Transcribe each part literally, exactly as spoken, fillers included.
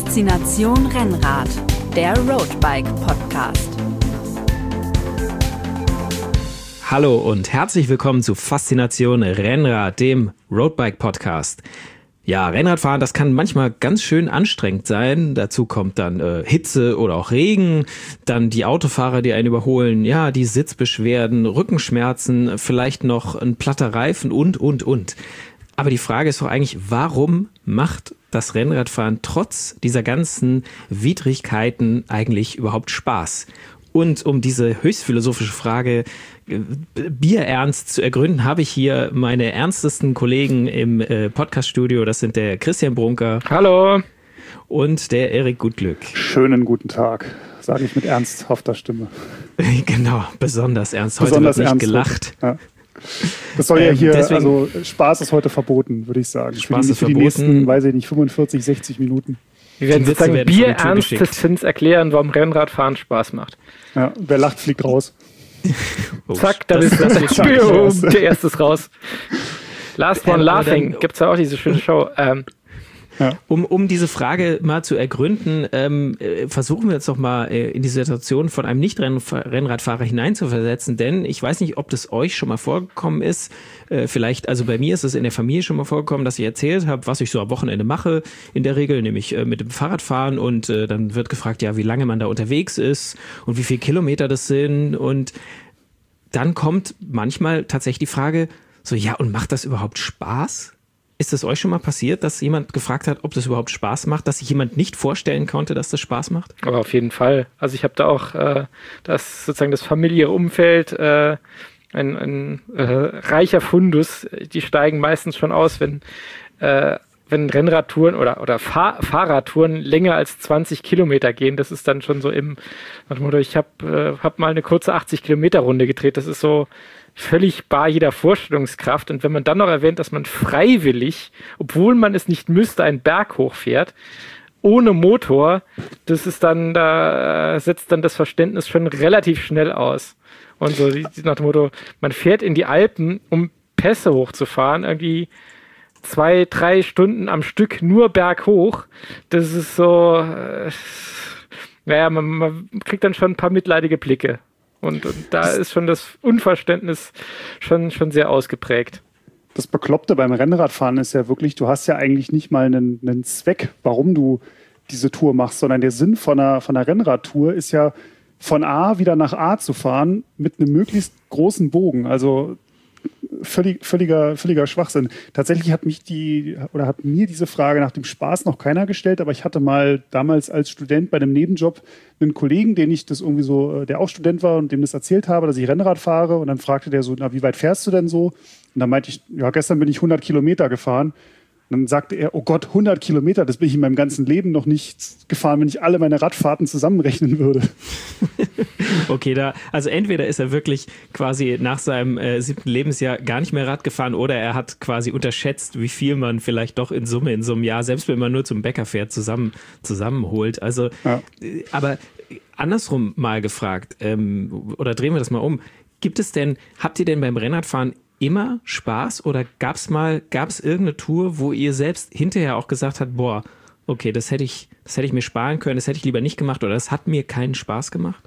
Faszination Rennrad, der Roadbike Podcast. Hallo und herzlich willkommen zu Faszination Rennrad, dem Roadbike Podcast. Ja, Rennradfahren, das kann manchmal ganz schön anstrengend sein. Dazu kommt dann äh, Hitze oder auch Regen, dann die Autofahrer, die einen überholen, ja, die Sitzbeschwerden, Rückenschmerzen, vielleicht noch ein platter Reifen und, und, und. Aber die Frage ist doch eigentlich, warum macht das Rennradfahren trotz dieser ganzen Widrigkeiten eigentlich überhaupt Spaß? Und um diese höchst philosophische Frage äh, bierernst zu ergründen, habe ich hier meine ernstesten Kollegen im äh, Podcaststudio. Das sind der Christian Brunker. Hallo. Und der Erik Gutglück. Schönen guten Tag, sage ich mit ernsthafter Stimme. Genau, besonders ernst. Heute Besonders wird nicht ernst gelacht. Ja. Das soll ja Ähm, hier, deswegen- also Spaß ist heute verboten, würde ich sagen. Spaß für die, ist für die verboten. nächsten, weiß ich nicht, fünfundvierzig, sechzig Minuten. Wir werden Die Witze sozusagen werden vor die Tür geschickt. bierernstestens erklären, warum Rennradfahren Spaß macht. Ja, wer lacht, fliegt raus. Oh, Zack, da das- ist das das sag ich raus. der erste ist raus. Last One Ähm, aber Laughing, dann- gibt's ja auch diese schöne Show. Ähm, Um, um diese Frage mal zu ergründen, ähm, äh, versuchen wir jetzt doch mal äh, in die Situation von einem Nicht-Rennradfahrer hineinzuversetzen, denn ich weiß nicht, ob das euch schon mal vorgekommen ist, äh, vielleicht, also bei mir ist es in der Familie schon mal vorgekommen, dass ich erzählt habe, was ich so am Wochenende mache, in der Regel, nämlich äh, mit dem Fahrradfahren und äh, dann wird gefragt, ja, wie lange man da unterwegs ist und wie viele Kilometer das sind und dann kommt manchmal tatsächlich die Frage, so, ja, und macht das überhaupt Spaß? Ist es euch schon mal passiert, dass jemand gefragt hat, ob das überhaupt Spaß macht, dass sich jemand nicht vorstellen konnte, dass das Spaß macht? aber auf jeden Fall. Also ich habe da auch äh, das sozusagen das familiäre Umfeld, äh, ein, ein äh, reicher Fundus. Die steigen meistens schon aus, wenn äh, wenn Rennradtouren oder oder Fahr Fahrradtouren länger als zwanzig Kilometer gehen. Das ist dann schon so im nach dem Motto, ich habe äh, hab mal eine kurze achtzig Kilometer Runde gedreht. Das ist so völlig bar jeder Vorstellungskraft. Und wenn man dann noch erwähnt, dass man freiwillig, obwohl man es nicht müsste, einen Berg hochfährt, ohne Motor, das ist dann, da setzt dann das Verständnis schon relativ schnell aus. Und so die- nach dem Motto, man fährt in die Alpen, um Pässe hochzufahren, irgendwie zwei, drei Stunden am Stück nur berghoch. Das ist so, äh, naja, man, man kriegt dann schon ein paar mitleidige Blicke. Und, und da ist schon das Unverständnis schon, schon sehr ausgeprägt. Das Bekloppte beim Rennradfahren ist ja wirklich, du hast ja eigentlich nicht mal einen, einen Zweck, warum du diese Tour machst, sondern der Sinn von einer, von einer Rennradtour ist ja, von A wieder nach A zu fahren mit einem möglichst großen Bogen. Also völlig, völliger, völliger Schwachsinn. Tatsächlich hat mich die, oder hat mir diese Frage nach dem Spaß noch keiner gestellt, aber ich hatte mal damals als Student bei einem Nebenjob einen Kollegen, den ich das irgendwie so, der auch Student war und dem das erzählt habe, dass ich Rennrad fahre, und dann fragte der so, na, wie weit fährst du denn so? Und dann meinte ich, ja, gestern bin ich hundert Kilometer gefahren. Und dann sagte er, oh Gott, hundert Kilometer, das bin ich in meinem ganzen Leben noch nicht gefahren, wenn ich alle meine Radfahrten zusammenrechnen würde. Okay, da, also entweder ist er wirklich quasi nach seinem äh, siebten Lebensjahr gar nicht mehr Rad gefahren oder er hat quasi unterschätzt, wie viel man vielleicht doch in Summe in so einem Jahr, selbst wenn man nur zum Bäcker fährt, zusammen, zusammenholt. Also, Ja. äh, aber andersrum mal gefragt, ähm, oder drehen wir das mal um. Gibt es denn, habt ihr denn beim Rennradfahren immer Spaß oder gab es mal, gab es irgendeine Tour, wo ihr selbst hinterher auch gesagt habt, boah, okay, das hätte ich, das hätte ich mir sparen können, das hätte ich lieber nicht gemacht oder das hat mir keinen Spaß gemacht?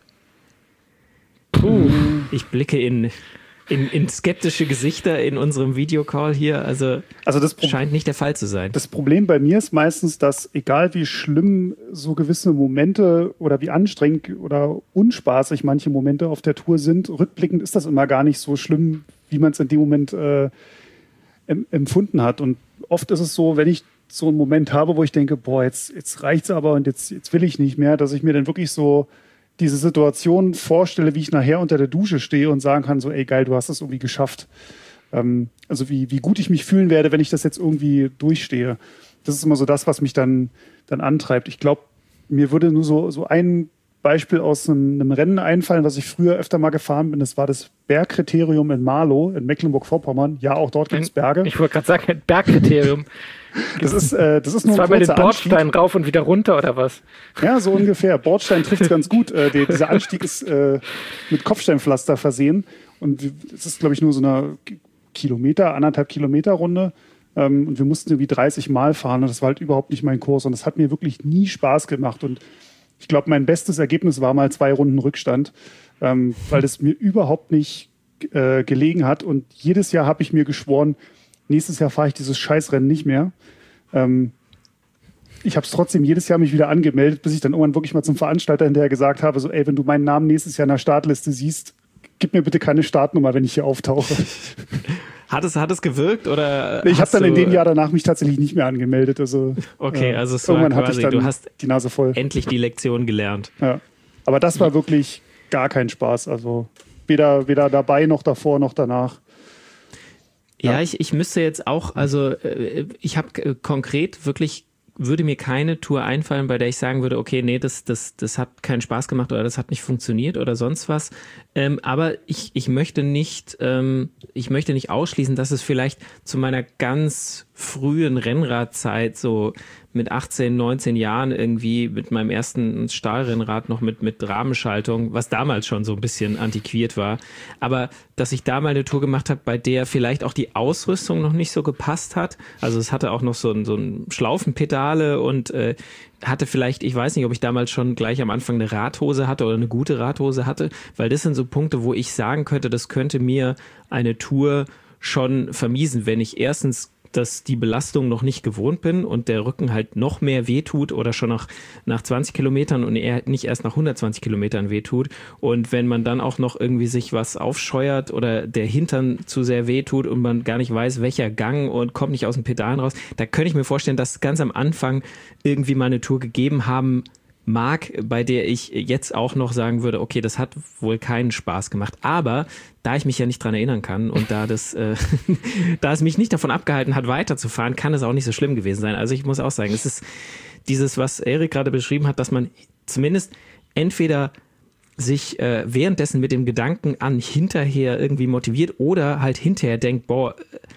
Puh, ich blicke in, in, in skeptische Gesichter in unserem Videocall hier, also, Also das Pro- scheint nicht der Fall zu sein. Das Problem bei mir ist meistens, dass egal wie schlimm so gewisse Momente oder wie anstrengend oder unspaßig manche Momente auf der Tour sind, rückblickend ist das immer gar nicht so schlimm, wie man es in dem Moment äh, em- empfunden hat. Und oft ist es so, wenn ich so einen Moment habe, wo ich denke, boah, jetzt, jetzt reicht's aber und jetzt, jetzt will ich nicht mehr, dass ich mir dann wirklich so diese Situation vorstelle, wie ich nachher unter der Dusche stehe und sagen kann, so, ey geil, du hast das irgendwie geschafft. Ähm, also wie, wie gut ich mich fühlen werde, wenn ich das jetzt irgendwie durchstehe. Das ist immer so das, was mich dann, dann antreibt. Ich glaube, mir würde nur so, so ein Beispiel aus einem, einem Rennen einfallen, was ich früher öfter mal gefahren bin. Das war das Bergkriterium in Marlow in Mecklenburg-Vorpommern. Ja, auch dort gibt es Berge. Ich wollte gerade sagen, ein Bergkriterium. Das ist, äh, das ist nur Zwar ein bei den kurzer Bordstein Anstieg. rauf und wieder runter oder was? Ja, so ungefähr. Bordstein trifft es ganz gut. Äh, die, dieser Anstieg ist äh, mit Kopfsteinpflaster versehen. Und es ist, glaube ich, nur so eine Kilometer, anderthalb Kilometer Runde. Ähm, und wir mussten irgendwie dreißig Mal fahren und das war halt überhaupt nicht mein Kurs. Und das hat mir wirklich nie Spaß gemacht. Und ich glaube, mein bestes Ergebnis war mal zwei Runden Rückstand, ähm, weil das mir überhaupt nicht äh, gelegen hat. Und jedes Jahr habe ich mir geschworen, nächstes Jahr fahre ich dieses Scheißrennen nicht mehr. Ähm, ich habe es trotzdem jedes Jahr mich wieder angemeldet, bis ich dann irgendwann wirklich mal zum Veranstalter hinterher gesagt habe, so, ey, wenn du meinen Namen nächstes Jahr in der Startliste siehst, gib mir bitte keine Startnummer, wenn ich hier auftauche. Hat es, hat es gewirkt oder? Nee, ich habe dann in dem Jahr danach mich tatsächlich nicht mehr angemeldet. Also, okay, also es irgendwann war hatte quasi, ich dann du hast die Nase voll. Endlich die Lektion gelernt. Ja. Aber das war wirklich gar kein Spaß. Also weder, weder dabei noch davor noch danach. Ja, ja ich, ich müsste jetzt auch, also ich habe konkret wirklich, würde mir keine Tour einfallen, bei der ich sagen würde, okay, nee, das, das, das hat keinen Spaß gemacht oder das hat nicht funktioniert oder sonst was. Ähm, aber ich, ich möchte nicht, ähm, ich möchte nicht ausschließen, dass es vielleicht zu meiner ganz frühen Rennradzeit so mit achtzehn, neunzehn Jahren irgendwie mit meinem ersten Stahlrennrad noch mit, mit Rahmenschaltung, was damals schon so ein bisschen antiquiert war. Aber dass ich da mal eine Tour gemacht habe, bei der vielleicht auch die Ausrüstung noch nicht so gepasst hat. Also es hatte auch noch so ein, so ein Schlaufenpedale und äh, hatte vielleicht, ich weiß nicht, ob ich damals schon gleich am Anfang eine Radhose hatte oder eine gute Radhose hatte, weil das sind so Punkte, wo ich sagen könnte, das könnte mir eine Tour schon vermiesen, wenn ich erstens dass die Belastung noch nicht gewohnt bin und der Rücken halt noch mehr wehtut oder schon nach, nach zwanzig Kilometern und eher nicht erst nach hundertzwanzig Kilometern wehtut. Und wenn man dann auch noch irgendwie sich was aufscheuert oder der Hintern zu sehr wehtut und man gar nicht weiß, welcher Gang und kommt nicht aus den Pedalen raus, da könnte ich mir vorstellen, dass ganz am Anfang irgendwie mal eine Tour gegeben haben mag, bei der ich jetzt auch noch sagen würde, okay, das hat wohl keinen Spaß gemacht. Aber da ich mich ja nicht dran erinnern kann und da das, äh, da es mich nicht davon abgehalten hat, weiterzufahren, kann es auch nicht so schlimm gewesen sein. Also ich muss auch sagen, es ist dieses, was Erik gerade beschrieben hat, dass man zumindest entweder sich äh, währenddessen mit dem Gedanken an hinterher irgendwie motiviert oder halt hinterher denkt, boah,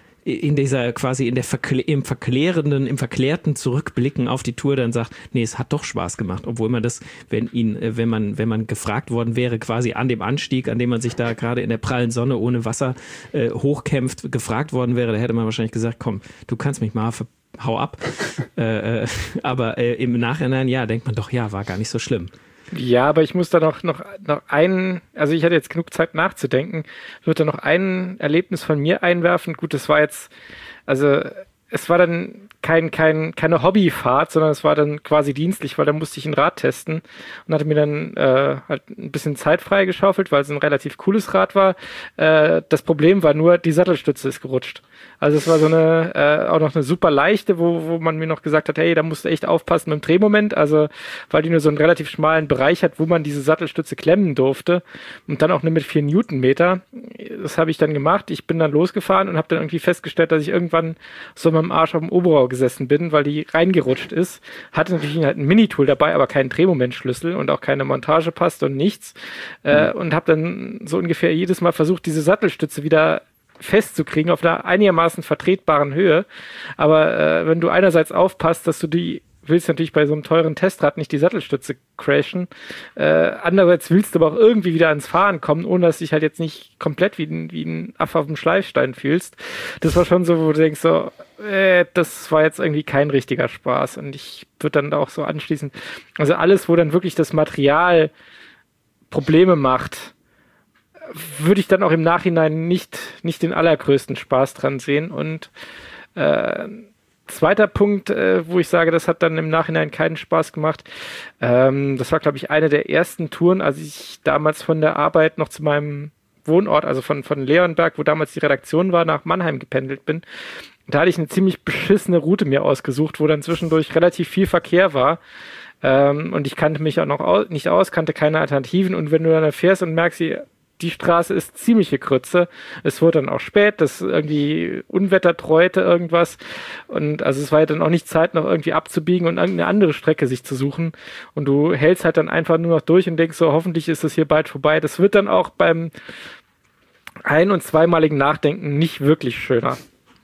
in dieser quasi in der Verkl- im verklärenden, im verklärten Zurückblicken auf die Tour dann sagt, nee, es hat doch Spaß gemacht, obwohl man das, wenn ihn, wenn man, wenn man gefragt worden wäre, quasi an dem Anstieg, an dem man sich da gerade in der prallen Sonne ohne Wasser äh, hochkämpft, gefragt worden wäre, da hätte man wahrscheinlich gesagt, komm, du kannst mich mal, ver- hau ab. äh, äh, aber äh, im Nachhinein, ja, denkt man doch, ja, war gar nicht so schlimm. Ja, aber ich muss da noch, noch, noch einen, also ich hatte jetzt genug Zeit nachzudenken, ich würde da noch ein Erlebnis von mir einwerfen. Gut, das war jetzt, also es war dann kein, kein, keine Hobbyfahrt, sondern es war dann quasi dienstlich, weil da musste ich ein Rad testen und hatte mir dann äh, halt ein bisschen Zeit freigeschaufelt, weil es ein relativ cooles Rad war. Äh, das Problem war nur, die Sattelstütze ist gerutscht. Also es war so eine, äh, auch noch eine super leichte, wo, wo man mir noch gesagt hat, hey, da musst du echt aufpassen mit dem Drehmoment, also weil die nur so einen relativ schmalen Bereich hat, wo man diese Sattelstütze klemmen durfte und dann auch nur mit vier Newtonmeter. Das habe ich dann gemacht. Ich bin dann losgefahren und habe dann irgendwie festgestellt, dass ich irgendwann so mit dem Arsch auf dem Oberrohr gesessen bin, weil die reingerutscht ist. Hatte natürlich halt ein Minitool dabei, aber keinen Drehmomentschlüssel und auch keine Montagepaste und nichts. Mhm. Äh, und habe dann so ungefähr jedes Mal versucht, diese Sattelstütze wieder festzukriegen auf einer einigermaßen vertretbaren Höhe. Aber äh, wenn du einerseits aufpasst, dass du die willst natürlich bei so einem teuren Testrad nicht die Sattelstütze crashen. Äh, andererseits willst du aber auch irgendwie wieder ans Fahren kommen, ohne dass du dich halt jetzt nicht komplett wie ein, wie ein Affe auf dem Schleifstein fühlst. Das war schon so, wo du denkst so, äh, das war jetzt irgendwie kein richtiger Spaß. Und ich würde dann auch so anschließen, also alles, wo dann wirklich das Material Probleme macht, würde ich dann auch im Nachhinein nicht, nicht den allergrößten Spaß dran sehen. Und äh, zweiter Punkt, äh, wo ich sage, das hat dann im Nachhinein keinen Spaß gemacht, ähm, das war, glaube ich, eine der ersten Touren, als ich damals von der Arbeit noch zu meinem Wohnort, also von, von Leonberg, wo damals die Redaktion war, nach Mannheim gependelt bin. Da hatte ich eine ziemlich beschissene Route mir ausgesucht, wo dann zwischendurch relativ viel Verkehr war. Ähm, und ich kannte mich auch noch aus, nicht aus, kannte keine Alternativen. Und wenn du dann da fährst und merkst, die Die Straße ist ziemliche Krütze. Es wurde dann auch spät, das irgendwie Unwetter treute irgendwas. Und also es war ja dann auch nicht Zeit, noch irgendwie abzubiegen und irgendeine andere Strecke sich zu suchen. Und du hältst halt dann einfach nur noch durch und denkst so, hoffentlich ist das hier bald vorbei. Das wird dann auch beim ein- und zweimaligen Nachdenken nicht wirklich schöner.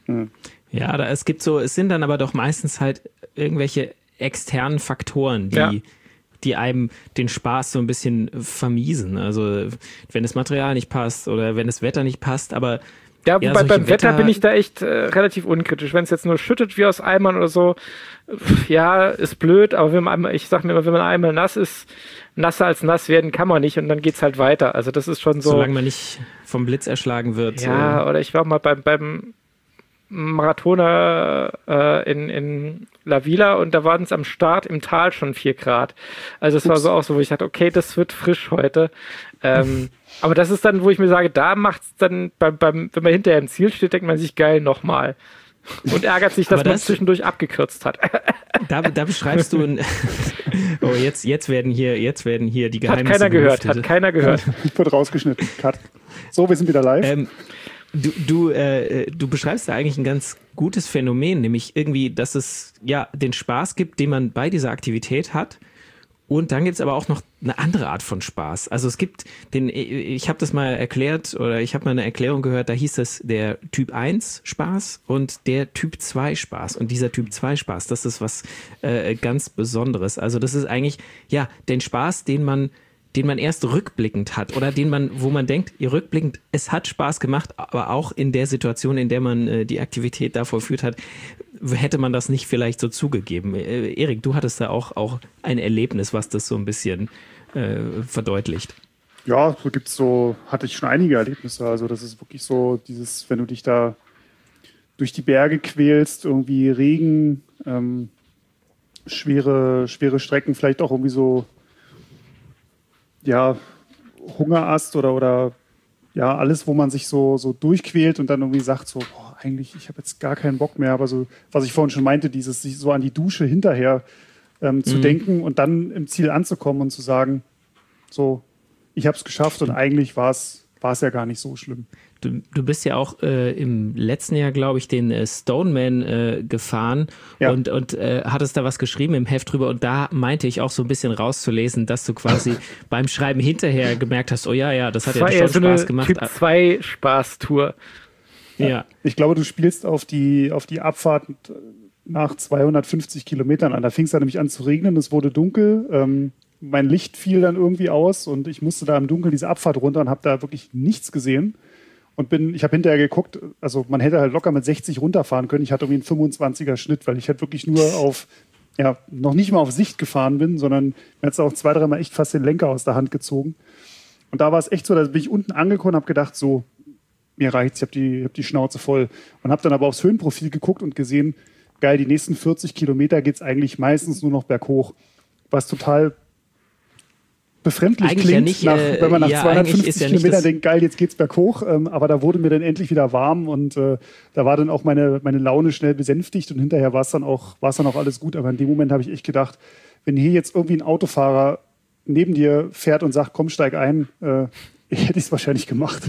Ja, da, es gibt so, es sind dann aber doch meistens halt irgendwelche externen Faktoren, die ja. die einem den Spaß so ein bisschen vermiesen. Also wenn das Material nicht passt oder wenn das Wetter nicht passt, aber Ja, wobei ja, beim Wetter, Wetter bin ich da echt äh, relativ unkritisch. Wenn es jetzt nur schüttet wie aus Eimern oder so, pff, ja, ist blöd, aber wenn man einmal, ich sag mir immer, wenn man einmal nass ist, nasser als nass werden kann man nicht und dann geht's halt weiter. Also das ist schon so. Solange man nicht vom Blitz erschlagen wird. Ja, äh, oder ich war mal beim, beim Marathoner äh, in, in La Vila und da waren es am Start im Tal schon vier Grad. Also es war so auch so, wo ich dachte, okay, das wird frisch heute. Ähm, aber das ist dann, wo ich mir sage, da macht's dann, beim, beim, wenn man hinterher im Ziel steht, denkt man sich, geil, nochmal. Und ärgert sich, dass Aber man das- zwischendurch abgekürzt hat. Da, da beschreibst du ein. Oh, jetzt, jetzt werden hier, jetzt werden hier die Hat Geheimnisse keiner gehört, gelüftet. hat keiner gehört. Wird rausgeschnitten. Cut. So, wir sind wieder live. Ähm, du, du, äh, du beschreibst da eigentlich ein ganz gutes Phänomen, nämlich irgendwie, dass es ja den Spaß gibt, den man bei dieser Aktivität hat. Und dann gibt es aber auch noch eine andere Art von Spaß. Also es gibt den, ich habe das mal erklärt oder ich habe mal eine Erklärung gehört, da hieß das der Typ eins Spaß und der Typ zwei Spaß. Und dieser Typ zwei Spaß, das ist was äh, ganz Besonderes. Also das ist eigentlich, ja, den Spaß, den man den man erst rückblickend hat oder den man, wo man denkt, ihr rückblickend, es hat Spaß gemacht, aber auch in der Situation, in der man äh, die Aktivität da vollführt hat, hätte man das nicht vielleicht so zugegeben. Äh, Erik, du hattest da auch, auch ein Erlebnis, was das so ein bisschen äh, verdeutlicht. Ja, so gibt's so, hatte ich schon einige Erlebnisse. Also das ist wirklich so dieses, wenn du dich da durch die Berge quälst, irgendwie Regen, ähm, schwere, schwere Strecken, vielleicht auch irgendwie so ja, Hungerast oder, oder ja, alles, wo man sich so, so durchquält und dann irgendwie sagt so, boah, eigentlich, ich habe jetzt gar keinen Bock mehr, aber so, was ich vorhin schon meinte, dieses sich so an die Dusche hinterher ähm, zu Mhm. denken und dann im Ziel anzukommen und zu sagen, so, ich habe es geschafft und eigentlich war es ja gar nicht so schlimm. Du, du bist ja auch äh, im letzten Jahr, glaube ich, den äh, Stoneman äh, gefahren Ja. und, und äh, hattest da was geschrieben im Heft drüber und da meinte ich auch so ein bisschen rauszulesen, dass du quasi beim Schreiben hinterher gemerkt hast, oh ja, ja, das hat Das ja war schon eher so Spaß eine gemacht. Typ zwei Spaßtour. Ja. Ich glaube, du spielst auf die, auf die Abfahrt nach zweihundertfünfzig Kilometern an. Da fing es dann nämlich an zu regnen, es wurde dunkel. Ähm, mein Licht fiel dann irgendwie aus und ich musste da im Dunkeln diese Abfahrt runter und habe da wirklich nichts gesehen. Und bin, ich habe hinterher geguckt, also man hätte halt locker mit sechzig runterfahren können. Ich hatte irgendwie einen fünfundzwanziger Schnitt, weil ich halt wirklich nur auf, ja, noch nicht mal auf Sicht gefahren bin, sondern mir hat es auch zwei, dreimal echt fast den Lenker aus der Hand gezogen. Und da war es echt so, da bin ich unten angekommen und habe gedacht, so, mir reicht's, ich habe die, hab die Schnauze voll. Und habe dann aber aufs Höhenprofil geguckt und gesehen, geil, die nächsten vierzig Kilometer geht's eigentlich meistens nur noch berghoch. Was total befremdlich Eigentlich klingt, ja nicht, nach, äh, wenn man nach ja, zweihundertfünfzig eigentlich ist ja nicht Kilometern das- denkt, geil, jetzt geht's berghoch. Ähm, aber da wurde mir dann endlich wieder warm und äh, da war dann auch meine, meine Laune schnell besänftigt und hinterher war es dann auch, war es dann auch alles gut. Aber in dem Moment habe ich echt gedacht, wenn hier jetzt irgendwie ein Autofahrer neben dir fährt und sagt, komm, steig ein, äh, hätte ich es wahrscheinlich gemacht.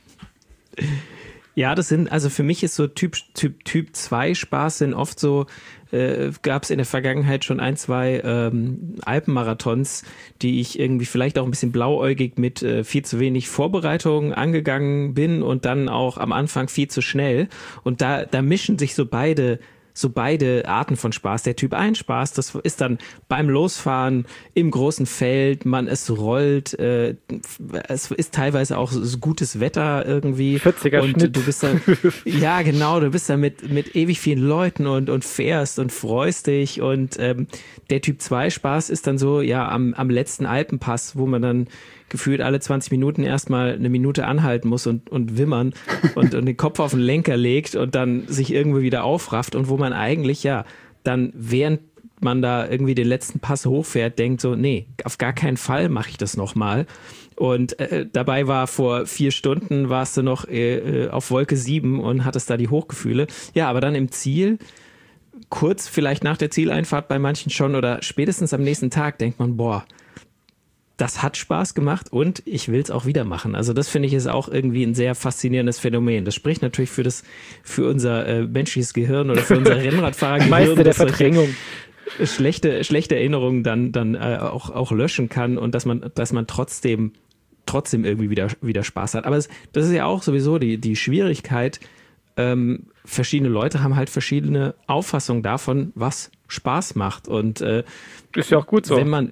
Ja, das sind, also für mich ist so Typ Typ Typ zwei Spaß sind oft so, äh, gab es in der Vergangenheit schon ein, zwei ähm, Alpenmarathons, die ich irgendwie vielleicht auch ein bisschen blauäugig mit äh, viel zu wenig Vorbereitung angegangen bin und dann auch am Anfang viel zu schnell. Und da, da mischen sich so beide so beide Arten von Spaß. Der Typ eins Spaß, das ist dann beim Losfahren im großen Feld, man es rollt, äh, es ist teilweise auch so gutes Wetter irgendwie. vierziger und Schnitt. du bist dann, ja genau, du bist dann mit, mit ewig vielen Leuten und, und fährst und freust dich und ähm, der Typ zwei Spaß ist dann so, ja, am, am letzten Alpenpass, wo man dann gefühlt alle zwanzig Minuten erstmal eine Minute anhalten muss und, und wimmern und, und den Kopf auf den Lenker legt und dann sich irgendwie wieder aufrafft und wo man eigentlich ja dann, während man da irgendwie den letzten Pass hochfährt, denkt so, nee, auf gar keinen Fall mache ich das nochmal. Und äh, dabei war vor vier Stunden warst du noch äh, auf Wolke sieben und hattest da die Hochgefühle. Ja, aber dann im Ziel, kurz vielleicht nach der Zieleinfahrt bei manchen schon oder spätestens am nächsten Tag denkt man, boah, das hat Spaß gemacht und ich will es auch wieder machen. Also das finde ich ist auch irgendwie ein sehr faszinierendes Phänomen. Das spricht natürlich für das, für unser äh, menschliches Gehirn oder für unser Rennradfahrergehirn, Meister der dass solche Verdrängung. schlechte, schlechte Erinnerungen dann, dann äh, auch, auch löschen kann und dass man, dass man trotzdem, trotzdem irgendwie wieder, wieder Spaß hat. Aber es, das ist ja auch sowieso die, die Schwierigkeit. Ähm, verschiedene Leute haben halt verschiedene Auffassungen davon, was Spaß macht. Und äh, Ist ja auch gut so. wenn man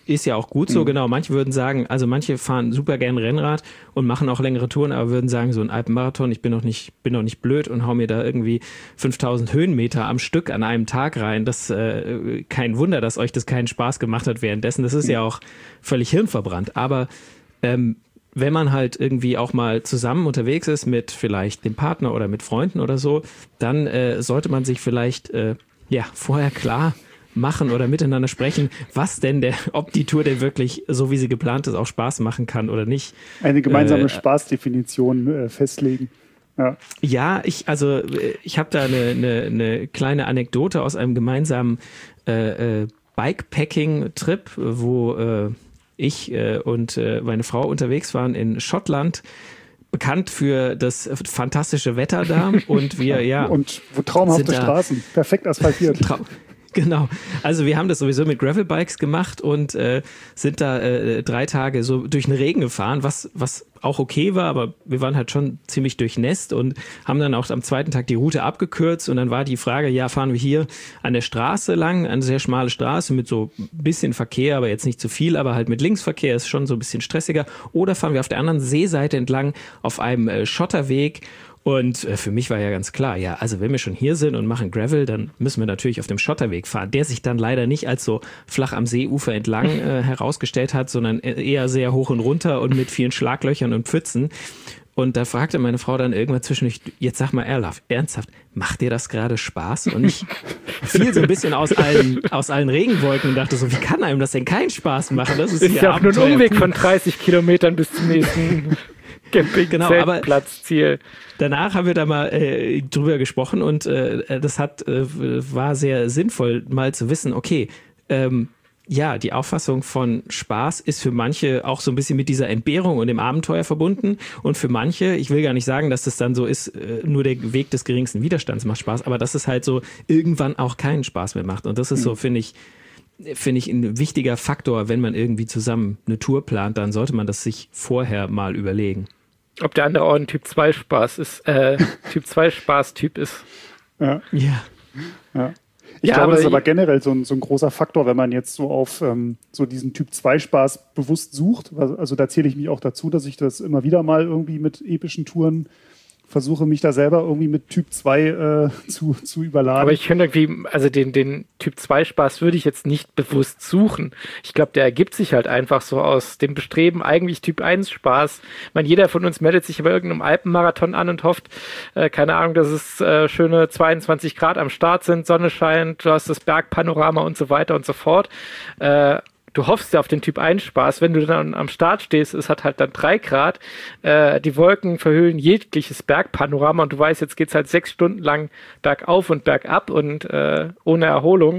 ist ja auch gut so, Mhm. genau. Manche würden sagen, also manche fahren super gern Rennrad und machen auch längere Touren, aber würden sagen, so ein Alpenmarathon, ich bin doch nicht, bin doch nicht blöd und hau mir da irgendwie fünftausend Höhenmeter am Stück an einem Tag rein. Das, äh, kein Wunder, dass euch das keinen Spaß gemacht hat währenddessen. Das ist ja auch völlig hirnverbrannt. Aber ähm, wenn man halt irgendwie auch mal zusammen unterwegs ist mit vielleicht dem Partner oder mit Freunden oder so, dann äh, sollte man sich vielleicht äh, ja vorher klar machen oder miteinander sprechen, was denn der, ob die Tour denn wirklich, so wie sie geplant ist, auch Spaß machen kann oder nicht. Eine gemeinsame Äh, Spaßdefinition äh, festlegen. Ja. Ja, ich, also ich habe da eine, eine, eine kleine Anekdote aus einem gemeinsamen äh, äh, Bikepacking-Trip, wo äh, ich äh, und äh, meine Frau unterwegs waren in Schottland, bekannt für das fantastische Wetter da und wir, ja. Und wo traumhafte sind da- Straßen, perfekt asphaltiert. Trau Genau. Also wir haben das sowieso mit Gravelbikes gemacht und äh, sind da äh, drei Tage so durch den Regen gefahren, was, was auch okay war, aber wir waren halt schon ziemlich durchnässt und haben dann auch am zweiten Tag die Route abgekürzt und dann war die Frage, ja, fahren wir hier an der Straße lang, eine sehr schmale Straße mit so ein bisschen Verkehr, aber jetzt nicht zu viel, aber halt mit Linksverkehr ist schon so ein bisschen stressiger, oder fahren wir auf der anderen Seeseite entlang auf einem äh, Schotterweg. Und äh, für mich war ja ganz klar, ja, also wenn wir schon hier sind und machen Gravel, dann müssen wir natürlich auf dem Schotterweg fahren, der sich dann leider nicht als so flach am Seeufer entlang äh, herausgestellt hat, sondern eher sehr hoch und runter und mit vielen Schlaglöchern und Pfützen. Und da fragte meine Frau dann irgendwann zwischendurch, jetzt sag mal ernsthaft, macht dir das gerade Spaß? Und ich fiel so ein bisschen aus allen, aus allen Regenwolken und dachte so, wie kann einem das denn keinen Spaß machen? Das ist, Ist ja auch nur ein Abenteuer Umweg pur. von dreißig Kilometern bis zum nächsten Genau, aber- Camping-Zeltplatz-Ziel. Danach haben wir da mal äh, drüber gesprochen und äh, das hat äh, war sehr sinnvoll, mal zu wissen, okay, ähm, ja, die Auffassung von Spaß ist für manche auch so ein bisschen mit dieser Entbehrung und dem Abenteuer verbunden und für manche, ich will gar nicht sagen, dass das dann so ist, äh, nur der Weg des geringsten Widerstands macht Spaß, aber dass es halt so irgendwann auch keinen Spaß mehr macht und das ist so, finde ich, finde ich ein wichtiger Faktor, wenn man irgendwie zusammen eine Tour plant, dann sollte man das sich vorher mal überlegen. Ob der andere auch ein Typ zwei Spaß ist, äh, Typ zwei Spaß-Typ ist. Ja. Ja. Ja. Ich Ja, glaube, aber das ist aber ich- generell so ein, so ein großer Faktor, wenn man jetzt so auf ähm, so diesen Typ zwei Spaß bewusst sucht. Also, also da zähle ich mich auch dazu, dass ich das immer wieder mal irgendwie mit epischen Touren versuche, mich da selber irgendwie mit Typ zwei äh, zu, zu überladen. Aber ich finde irgendwie, also den, den Typ zwei Spaß würde ich jetzt nicht bewusst suchen. Ich glaube, der ergibt sich halt einfach so aus dem Bestreben, eigentlich Typ eins Spaß. Ich meine, jeder von uns meldet sich bei irgendeinem Alpenmarathon an und hofft, äh, keine Ahnung, dass es äh, schöne zweiundzwanzig Grad am Start sind, Sonne scheint, du hast das Bergpanorama und so weiter und so fort. Äh, Du hoffst ja auf den Typ eins Spaß. Wenn du dann am Start stehst, es hat halt dann drei Grad. Äh, die Wolken verhüllen jegliches Bergpanorama und du weißt, jetzt geht's halt sechs Stunden lang bergauf und bergab und äh, ohne Erholung.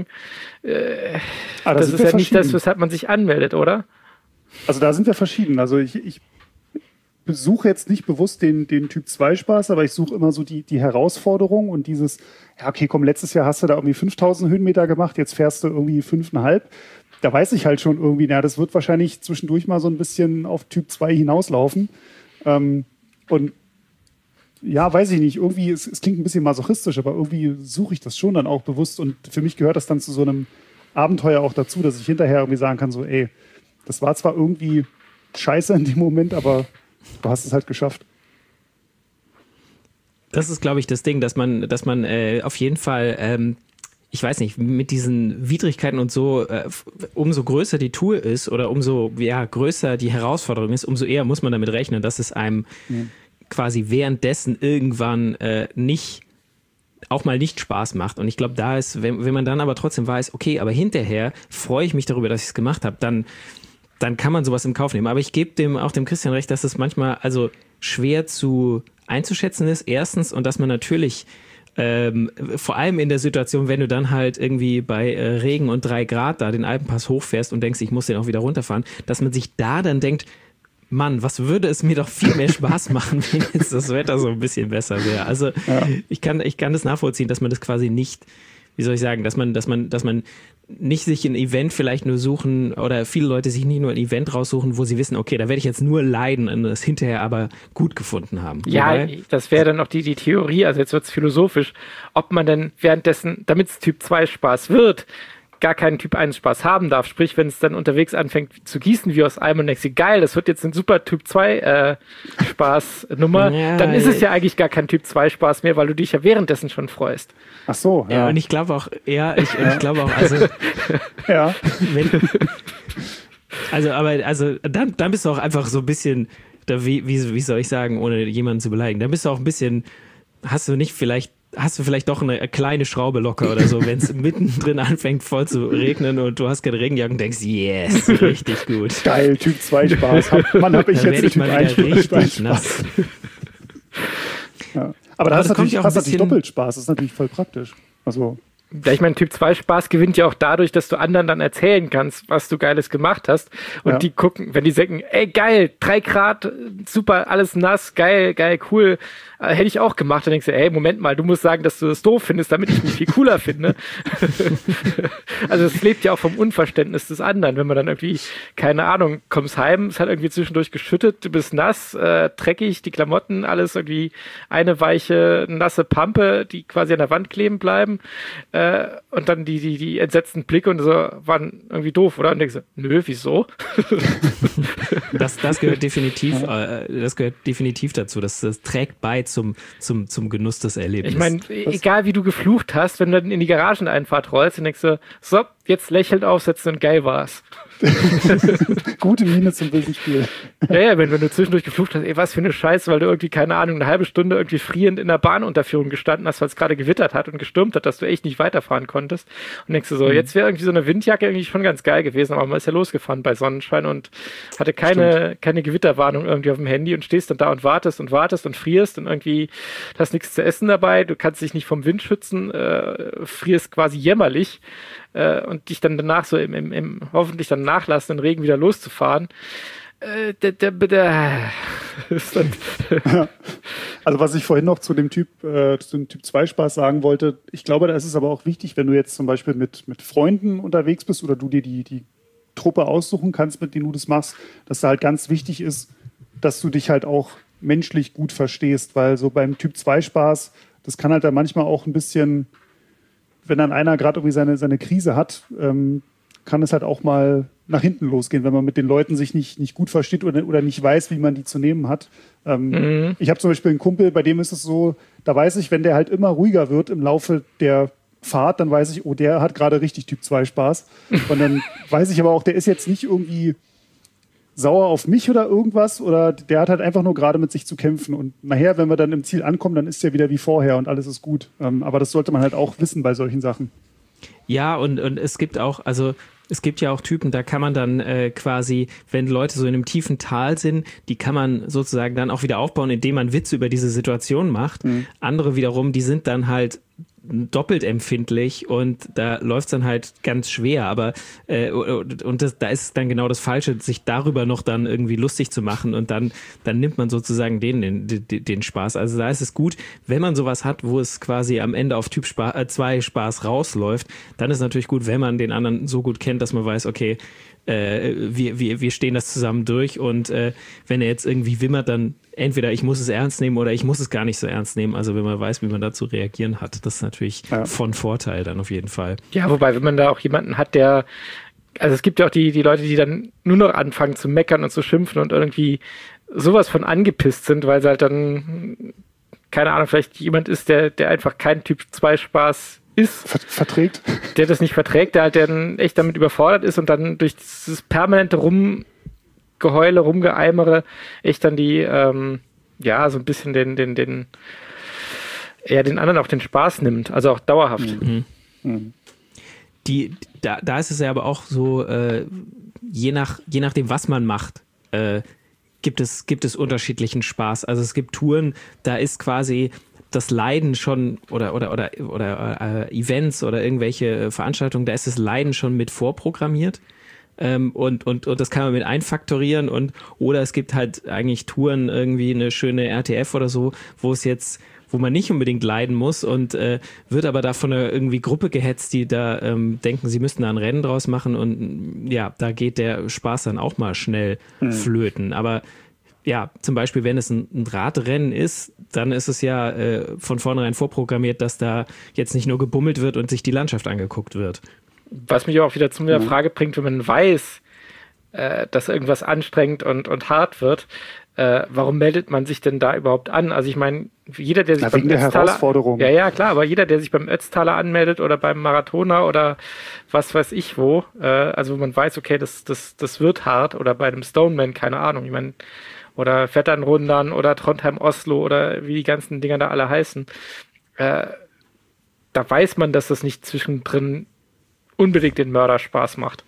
Äh, Ah, da das sind ist wir ja nicht das, verschieden. weshalb man sich anmeldet, oder? Also da sind wir verschieden. Also ich, ich besuche jetzt nicht bewusst den, den Typ zwei Spaß, aber ich suche immer so die, die Herausforderung und dieses, ja okay, komm, letztes Jahr hast du da irgendwie fünftausend Höhenmeter gemacht, jetzt fährst du irgendwie fünfeinhalb. Da weiß ich halt schon irgendwie, na, das wird wahrscheinlich zwischendurch mal so ein bisschen auf Typ zwei hinauslaufen. Ähm, und ja, weiß ich nicht, irgendwie, es, es klingt ein bisschen masochistisch, aber irgendwie suche ich das schon dann auch bewusst und für mich gehört das dann zu so einem Abenteuer auch dazu, dass ich hinterher irgendwie sagen kann, so, ey, das war zwar irgendwie scheiße in dem Moment, aber du hast es halt geschafft. Das ist, glaube ich, das Ding, dass man, dass man äh, auf jeden Fall, ähm, ich weiß nicht, mit diesen Widrigkeiten und so, äh, umso größer die Tour ist oder umso ja, größer die Herausforderung ist, umso eher muss man damit rechnen, dass es einem mhm. quasi währenddessen irgendwann äh, nicht, auch mal nicht Spaß macht. Und ich glaube, da ist, wenn, wenn man dann aber trotzdem weiß, okay, aber hinterher freue ich mich darüber, dass ich es gemacht habe, dann, dann kann man sowas in Kauf nehmen. Aber ich gebe dem auch dem Christian recht, dass es manchmal also schwer zu einzuschätzen ist, erstens, und dass man natürlich Ähm, vor allem in der Situation, wenn du dann halt irgendwie bei äh, Regen und drei Grad da den Alpenpass hochfährst und denkst, ich muss den auch wieder runterfahren, dass man sich da dann denkt, Mann, was würde es mir doch viel mehr Spaß machen, wenn jetzt das Wetter so ein bisschen besser wäre. Also ja. ich kann, ich kann das nachvollziehen, dass man das quasi nicht, wie soll ich sagen, dass man, dass man, dass man nicht sich ein Event vielleicht nur suchen oder viele Leute sich nicht nur ein Event raussuchen, wo sie wissen, okay, da werde ich jetzt nur leiden und das hinterher aber gut gefunden haben. Ja, Wobei, das wäre dann auch die, die Theorie, also jetzt wird es philosophisch, ob man denn währenddessen, damit es Typ zwei Spaß wird, gar keinen Typ eins Spaß haben darf. Sprich, wenn es dann unterwegs anfängt zu gießen wie aus einem und denkst du, geil, das wird jetzt ein super Typ zwei äh, Spaßnummer, ja, dann ist es ja eigentlich gar kein Typ zwei Spaß mehr, weil du dich ja währenddessen schon freust. Ach so, ja. ja und ich glaube auch, ja, ich, ja. ich glaube auch, also ja. wenn, also, aber, also, dann, dann bist du auch einfach so ein bisschen, da, wie, wie, wie soll ich sagen, ohne jemanden zu beleidigen, dann bist du auch ein bisschen, hast du nicht vielleicht, hast du vielleicht doch eine kleine Schraube locker oder so, wenn es mittendrin anfängt voll zu regnen und du hast keine Regenjacke und denkst, yes, richtig gut. Geil, Typ zwei Spaß. Hab, Mann, hab ich dann jetzt ich mal Typ wieder richtig nass. Ja. Aber da hast du natürlich, hast natürlich doppelt Spaß, das ist natürlich voll praktisch. Also... Ja, ich meine, Typ zwei Spaß gewinnt ja auch dadurch, dass du anderen dann erzählen kannst, was du Geiles gemacht hast. Und ja. die gucken, wenn die sagen, ey, geil, drei Grad, super, alles nass, geil, geil, cool, äh, hätte ich auch gemacht. Dann denkst du, ey, Moment mal, du musst sagen, dass du das doof findest, damit ich mich viel cooler finde. Also es lebt ja auch vom Unverständnis des anderen. Wenn man dann irgendwie, keine Ahnung, kommst heim, es hat irgendwie zwischendurch geschüttet, du bist nass, äh, dreckig, die Klamotten, alles irgendwie eine weiche, nasse Pampe, die quasi an der Wand kleben bleiben. Und dann die, die, die entsetzten Blicke und so waren irgendwie doof, oder? Und denkst du, nö, wieso? Das, das gehört definitiv, äh, das gehört definitiv dazu. Das, das trägt bei zum, zum, zum Genuss des Erlebnisses. Ich meine, egal wie du geflucht hast, wenn du dann in die Garageneinfahrt rollst, dann denkst du, so, jetzt lächelnd aufsetzen und geil war's. Gute Miene zum bösen Spiel. Ja, ja, wenn, wenn du zwischendurch geflucht hast, ey, was für eine Scheiße, weil du irgendwie, keine Ahnung, eine halbe Stunde irgendwie frierend in der Bahnunterführung gestanden hast, weil es gerade gewittert hat und gestürmt hat, dass du echt nicht weiterfahren konntest. Und denkst du so, mhm. jetzt wäre irgendwie so eine Windjacke irgendwie schon ganz geil gewesen, aber man ist ja losgefahren bei Sonnenschein und hatte keine, keine Gewitterwarnung irgendwie auf dem Handy und stehst dann da und wartest und wartest und frierst und irgendwie hast nichts zu essen dabei, du kannst dich nicht vom Wind schützen, äh, frierst quasi jämmerlich. Und dich dann danach so im, im, im hoffentlich dann nachlassenden Regen wieder loszufahren. Äh, der, der, der ist dann ja. Also was ich vorhin noch zu dem Typ, äh, zu dem Typ zwei Spaß sagen wollte, ich glaube, da ist es aber auch wichtig, wenn du jetzt zum Beispiel mit, mit Freunden unterwegs bist oder du dir die, die Truppe aussuchen kannst, mit denen du das machst, dass da halt ganz wichtig ist, dass du dich halt auch menschlich gut verstehst, weil so beim Typ zwei Spaß, das kann halt dann manchmal auch ein bisschen... Wenn dann einer gerade irgendwie seine, seine Krise hat, ähm, kann es halt auch mal nach hinten losgehen, wenn man mit den Leuten sich nicht, nicht gut versteht oder, oder nicht weiß, wie man die zu nehmen hat. Ähm, mhm. Ich habe zum Beispiel einen Kumpel, bei dem ist es so, da weiß ich, wenn der halt immer ruhiger wird im Laufe der Fahrt, dann weiß ich, oh, der hat gerade richtig Typ zwei Spaß. Und dann weiß ich aber auch, der ist jetzt nicht irgendwie sauer auf mich oder irgendwas, oder der hat halt einfach nur gerade mit sich zu kämpfen und nachher, wenn wir dann im Ziel ankommen, dann ist der wieder wie vorher und alles ist gut. Ähm, aber das sollte man halt auch wissen bei solchen Sachen. Ja, und, und es gibt auch, also es gibt ja auch Typen, da kann man dann äh, quasi, wenn Leute so in einem tiefen Tal sind, die kann man sozusagen dann auch wieder aufbauen, indem man Witze über diese Situation macht. Mhm. Andere wiederum, die sind dann halt doppelt empfindlich und da läuft es dann halt ganz schwer, aber äh, und das, da ist dann genau das Falsche, sich darüber noch dann irgendwie lustig zu machen und dann, dann nimmt man sozusagen den, den, den Spaß. Also da ist es gut, wenn man sowas hat, wo es quasi am Ende auf Typ zwei Spaß rausläuft, dann ist es natürlich gut, wenn man den anderen so gut kennt, dass man weiß, okay, äh, wir, wir, wir stehen das zusammen durch und äh, wenn er jetzt irgendwie wimmert, dann entweder ich muss es ernst nehmen oder ich muss es gar nicht so ernst nehmen. Also wenn man weiß, wie man da zu reagieren hat, das ist natürlich ja. von Vorteil dann auf jeden Fall. Ja, wobei, wenn man da auch jemanden hat, der, also es gibt ja auch die, die Leute, die dann nur noch anfangen zu meckern und zu schimpfen und irgendwie sowas von angepisst sind, weil sie halt dann, keine Ahnung, vielleicht jemand ist, der, der einfach kein Typ zwei Spaß ist. Verträgt. Der das nicht verträgt, der halt dann echt damit überfordert ist und dann durch dieses permanente Rumgeheule, Rumgeeimere echt dann die, ähm, ja, so ein bisschen den, den, den, ja, den anderen auch den Spaß nimmt, also auch dauerhaft. Mhm. Mhm. Die, da, da ist es ja aber auch so, äh, je nach, je nachdem, was man macht, äh, gibt es, gibt es unterschiedlichen Spaß. Also es gibt Touren, da ist quasi das Leiden schon oder oder oder oder äh, Events oder irgendwelche Veranstaltungen, da ist das Leiden schon mit vorprogrammiert ähm, und und und das kann man mit einfaktorieren und oder es gibt halt eigentlich Touren irgendwie eine schöne R T F oder so, wo es jetzt wo man nicht unbedingt leiden muss und äh, wird aber da von einer irgendwie Gruppe gehetzt, die da ähm, denken, sie müssten da ein Rennen draus machen und ja, da geht der Spaß dann auch mal schnell mhm. flöten, aber ja, zum Beispiel, wenn es ein, ein Radrennen ist, dann ist es ja äh, von vornherein vorprogrammiert, dass da jetzt nicht nur gebummelt wird und sich die Landschaft angeguckt wird. Was mich auch wieder zu der Frage bringt, wenn man weiß, äh, dass irgendwas anstrengend und, und hart wird, äh, warum meldet man sich denn da überhaupt an? Also ich meine, jeder, der sich Na, beim wegen der Ötztaler, Herausforderung. ja, ja, klar, aber jeder, der sich beim Ötztaler anmeldet oder beim Marathoner oder was weiß ich wo, äh, also wo man weiß, okay, das, das, das wird hart, oder bei einem Stoneman, keine Ahnung, ich meine, oder Vetternrundern oder Trondheim-Oslo oder wie die ganzen Dinger da alle heißen, äh, da weiß man, dass das nicht zwischendrin unbedingt den Mörderspaß macht.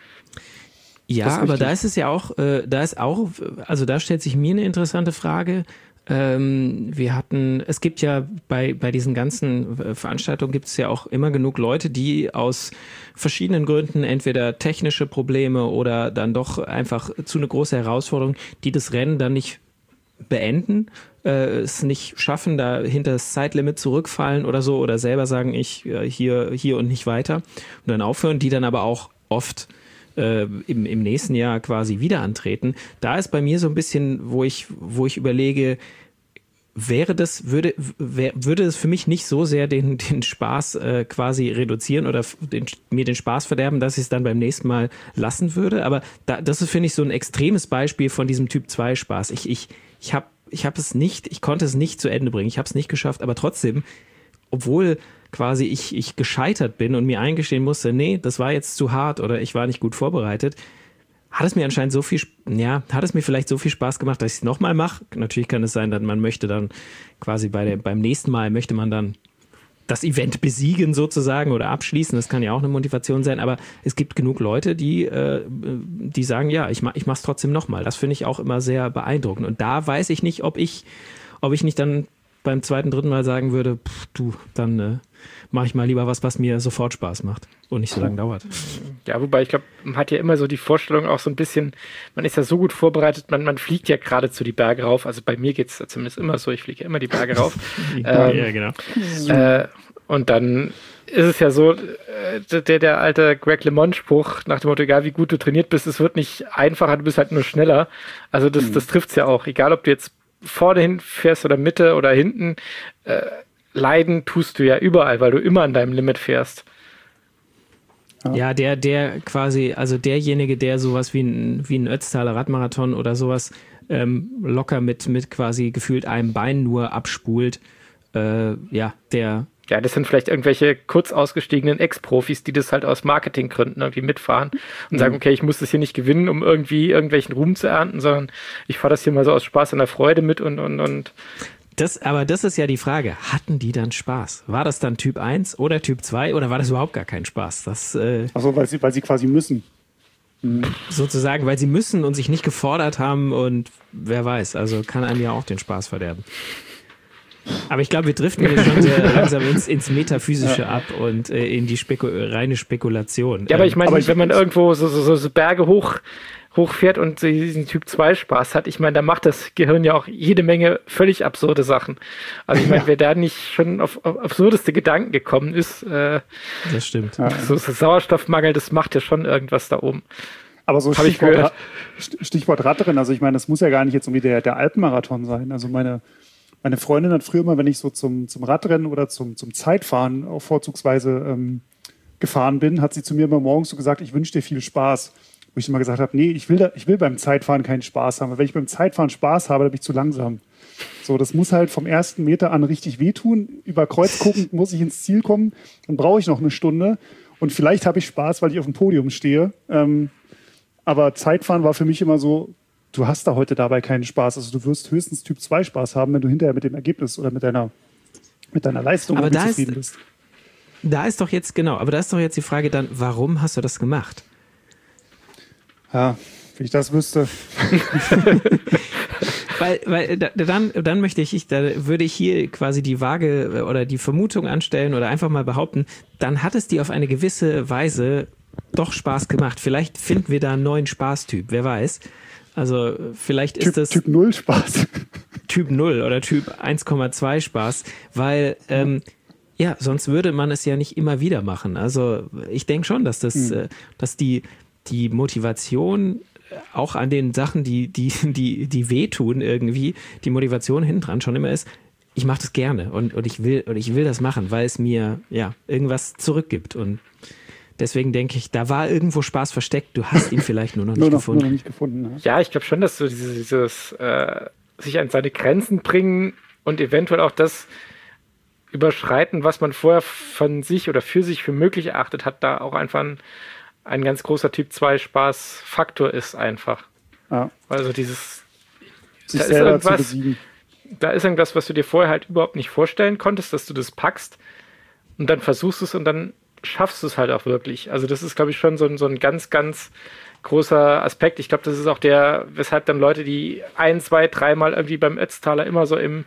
Ja, aber da ist es ja auch, äh, da ist auch, also da stellt sich mir eine interessante Frage. Ähm, wir hatten, es gibt ja bei, bei diesen ganzen Veranstaltungen gibt es ja auch immer genug Leute, die aus verschiedenen Gründen, entweder technische Probleme oder dann doch einfach zu eine große Herausforderung, die das Rennen dann nicht beenden, äh, es nicht schaffen, da hinter das Zeitlimit zurückfallen oder so, oder selber sagen, ich äh, hier, hier und nicht weiter und dann aufhören, die dann aber auch oft Äh, im, im nächsten Jahr quasi wieder antreten. Da ist bei mir so ein bisschen, wo ich, wo ich überlege, wäre das, würde, wär, würde es für mich nicht so sehr den, den Spaß äh, quasi reduzieren oder den, mir den Spaß verderben, dass ich es dann beim nächsten Mal lassen würde. Aber da, das ist, finde ich, so ein extremes Beispiel von diesem Typ zwei Spaß. Ich, ich, ich habe ich hab es nicht, ich konnte es nicht zu Ende bringen. Ich habe es nicht geschafft, aber trotzdem, obwohl quasi ich, ich gescheitert bin und mir eingestehen musste, nee, das war jetzt zu hart oder ich war nicht gut vorbereitet, hat es mir anscheinend so viel, ja, hat es mir vielleicht so viel Spaß gemacht, dass ich es nochmal mache. Natürlich kann es sein, dass man möchte dann quasi bei der, beim nächsten Mal möchte man dann das Event besiegen sozusagen oder abschließen. Das kann ja auch eine Motivation sein, aber es gibt genug Leute, die, äh, die sagen, ja, ich, mach, ich mache es trotzdem nochmal. Das finde ich auch immer sehr beeindruckend. Und da weiß ich nicht, ob ich, ob ich nicht dann beim zweiten, dritten Mal sagen würde, pff, du, dann äh, mache ich mal lieber was, was mir sofort Spaß macht und nicht so lange dauert. Ja, wobei ich glaube, man hat ja immer so die Vorstellung auch so ein bisschen, man ist ja so gut vorbereitet, man, man fliegt ja geradezu die Berge rauf, also bei mir geht es zumindest immer so, ich fliege ja immer die Berge rauf. ja, ähm, ja, genau. Äh, und dann ist es ja so, äh, der, der alte Greg LeMond-Spruch nach dem Motto, egal wie gut du trainiert bist, es wird nicht einfacher, du bist halt nur schneller. Also das, mhm. das trifft es ja auch, egal ob du jetzt vorne hin fährst oder Mitte oder hinten, äh, leiden tust du ja überall, weil du immer an deinem Limit fährst. Ja, der, der quasi, also derjenige, der sowas wie ein, wie ein Ötztaler Radmarathon oder sowas ähm, locker mit, mit quasi gefühlt einem Bein nur abspult, äh, ja, der... Ja, das sind vielleicht irgendwelche kurz ausgestiegenen Ex-Profis, die das halt aus Marketinggründen irgendwie mitfahren und mhm. sagen, okay, ich muss das hier nicht gewinnen, um irgendwie irgendwelchen Ruhm zu ernten, sondern ich fahre das hier mal so aus Spaß und der Freude mit und, und, und. Das, aber das ist ja die Frage, hatten die dann Spaß? War das dann Typ eins oder Typ zwei oder war das überhaupt gar kein Spaß? Das, äh, Ach so, weil sie, weil sie quasi müssen. Mhm. Sozusagen, weil sie müssen und sich nicht gefordert haben und wer weiß, also kann einem ja auch den Spaß verderben. Aber ich glaube, wir driften hier schon sehr langsam ins, ins Metaphysische ja. ab und äh, in die Speku- reine Spekulation. Ja, aber ich meine, aber ich, wenn man irgendwo so, so, so Berge hoch, hochfährt und diesen Typ zwei Spaß hat, ich meine, da macht das Gehirn ja auch jede Menge völlig absurde Sachen. Also ich meine, ja. wer da nicht schon auf, auf absurdeste Gedanken gekommen ist, äh, das stimmt. Ja. So, so Sauerstoffmangel, das macht ja schon irgendwas da oben. Aber so Stichwort, Ra- Stichwort Radrennen, also ich meine, das muss ja gar nicht jetzt irgendwie der, der Alpenmarathon sein. Also meine Meine Freundin hat früher mal, wenn ich so zum, zum Radrennen oder zum, zum Zeitfahren auch vorzugsweise ähm, gefahren bin, hat sie zu mir immer morgens so gesagt, ich wünsche dir viel Spaß. Wo ich immer gesagt habe, nee, ich will, da, ich will beim Zeitfahren keinen Spaß haben. Weil wenn ich beim Zeitfahren Spaß habe, dann bin ich zu langsam. So, das muss halt vom ersten Meter an richtig wehtun. Über Kreuz guckend muss ich ins Ziel kommen. Dann brauche ich noch eine Stunde. Und vielleicht habe ich Spaß, weil ich auf dem Podium stehe. Ähm, aber Zeitfahren war für mich immer so, du hast da heute dabei keinen Spaß. Also du wirst höchstens Typ zwei Spaß haben, wenn du hinterher mit dem Ergebnis oder mit deiner, mit deiner Leistung aber da zufrieden ist, bist. Da ist doch jetzt, genau, aber da ist doch jetzt die Frage dann, warum hast du das gemacht? Ja, wenn ich das wüsste. weil, weil dann, dann möchte ich, da würde ich hier quasi die Waage oder die Vermutung anstellen oder einfach mal behaupten, dann hat es dir auf eine gewisse Weise doch Spaß gemacht. Vielleicht finden wir da einen neuen Spaßtyp, wer weiß. Also vielleicht ist typ, das Typ null Spaß. Typ null oder Typ eins Komma zwei Spaß, weil ähm, ja, sonst würde man es ja nicht immer wieder machen. Also ich denke schon, dass das, mhm. äh, dass die, die Motivation auch an den Sachen, die, die, die, die wehtun irgendwie, die Motivation hinten dran schon immer ist, ich mache das gerne und, und ich will, und ich will das machen, weil es mir ja irgendwas zurückgibt und Deswegen denke ich, da war irgendwo Spaß versteckt. Du hast ihn vielleicht nur noch nicht nur noch, gefunden. Nur noch nicht gefunden. Ja, ja ich glaube schon, dass so dieses, dieses äh, sich an seine Grenzen bringen und eventuell auch das überschreiten, was man vorher von sich oder für sich für möglich erachtet hat, da auch einfach ein, ein ganz großer Typ zwei Spaßfaktor ist einfach. Ja. Also dieses sich da ist selber zu irgendwas, besiegen. Da ist irgendwas, was du dir vorher halt überhaupt nicht vorstellen konntest, dass du das packst und dann versuchst du es und dann schaffst du es halt auch wirklich. Also das ist, glaube ich, schon so ein, so ein ganz, ganz großer Aspekt. Ich glaube, das ist auch der, weshalb dann Leute, die ein, zwei, dreimal irgendwie beim Ötztaler immer so im,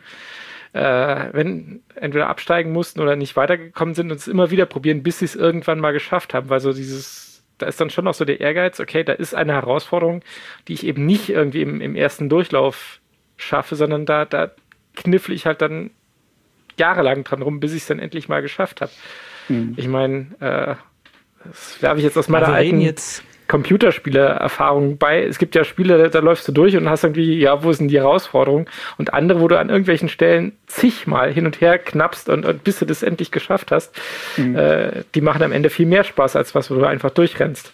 äh, wenn entweder absteigen mussten oder nicht weitergekommen sind und es immer wieder probieren, bis sie es irgendwann mal geschafft haben. Weil so dieses, da ist dann schon auch so der Ehrgeiz, okay, da ist eine Herausforderung, die ich eben nicht irgendwie im, im ersten Durchlauf schaffe, sondern da, da kniffle ich halt dann jahrelang dran rum, bis ich es dann endlich mal geschafft habe. Hm. Ich meine, äh, das werfe ich jetzt aus meiner alten jetzt Computerspiele-Erfahrung bei. Es gibt ja Spiele, da, da läufst du durch und hast irgendwie, ja, wo ist denn die Herausforderung? Und andere, wo du an irgendwelchen Stellen zigmal hin und her knappst und, und bis du das endlich geschafft hast, hm. äh, die machen am Ende viel mehr Spaß, als was, wo du einfach durchrennst.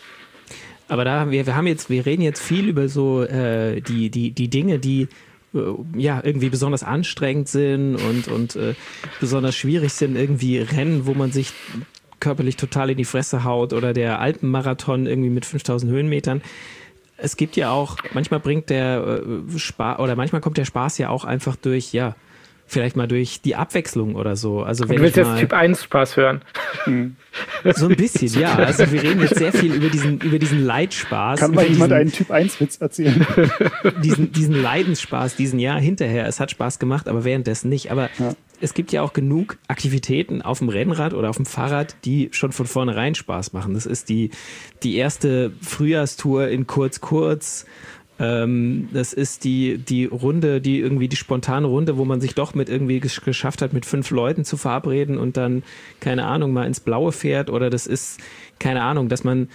Aber da wir, wir haben jetzt, wir reden jetzt viel über so äh, die, die, die Dinge, die äh, ja irgendwie besonders anstrengend sind und, und äh, besonders schwierig sind, irgendwie Rennen, wo man sich körperlich total in die Fresse haut oder der Alpenmarathon irgendwie mit fünftausend Höhenmetern. Es gibt ja auch, manchmal bringt der äh, Spaß oder manchmal kommt der Spaß ja auch einfach durch, ja, vielleicht mal durch die Abwechslung oder so. Also wenn du willst ich jetzt mal, Typ eins Spaß hören. So ein bisschen, ja. Also wir reden jetzt sehr viel über diesen, über diesen Leitspaß. Kann mal jemand diesen, einen Typ eins Witz erzählen? Diesen, diesen Leidensspaß, diesen ja hinterher. Es hat Spaß gemacht, aber währenddessen nicht. Aber ja. Es gibt ja auch genug Aktivitäten auf dem Rennrad oder auf dem Fahrrad, die schon von vornherein Spaß machen. Das ist die, die erste Frühjahrstour in Kurz-Kurz. Ähm, das ist die, die Runde, die irgendwie die spontane Runde, wo man sich doch mit irgendwie gesch- geschafft hat, mit fünf Leuten zu verabreden und dann, keine Ahnung, mal ins Blaue fährt. Oder das ist, keine Ahnung, dass man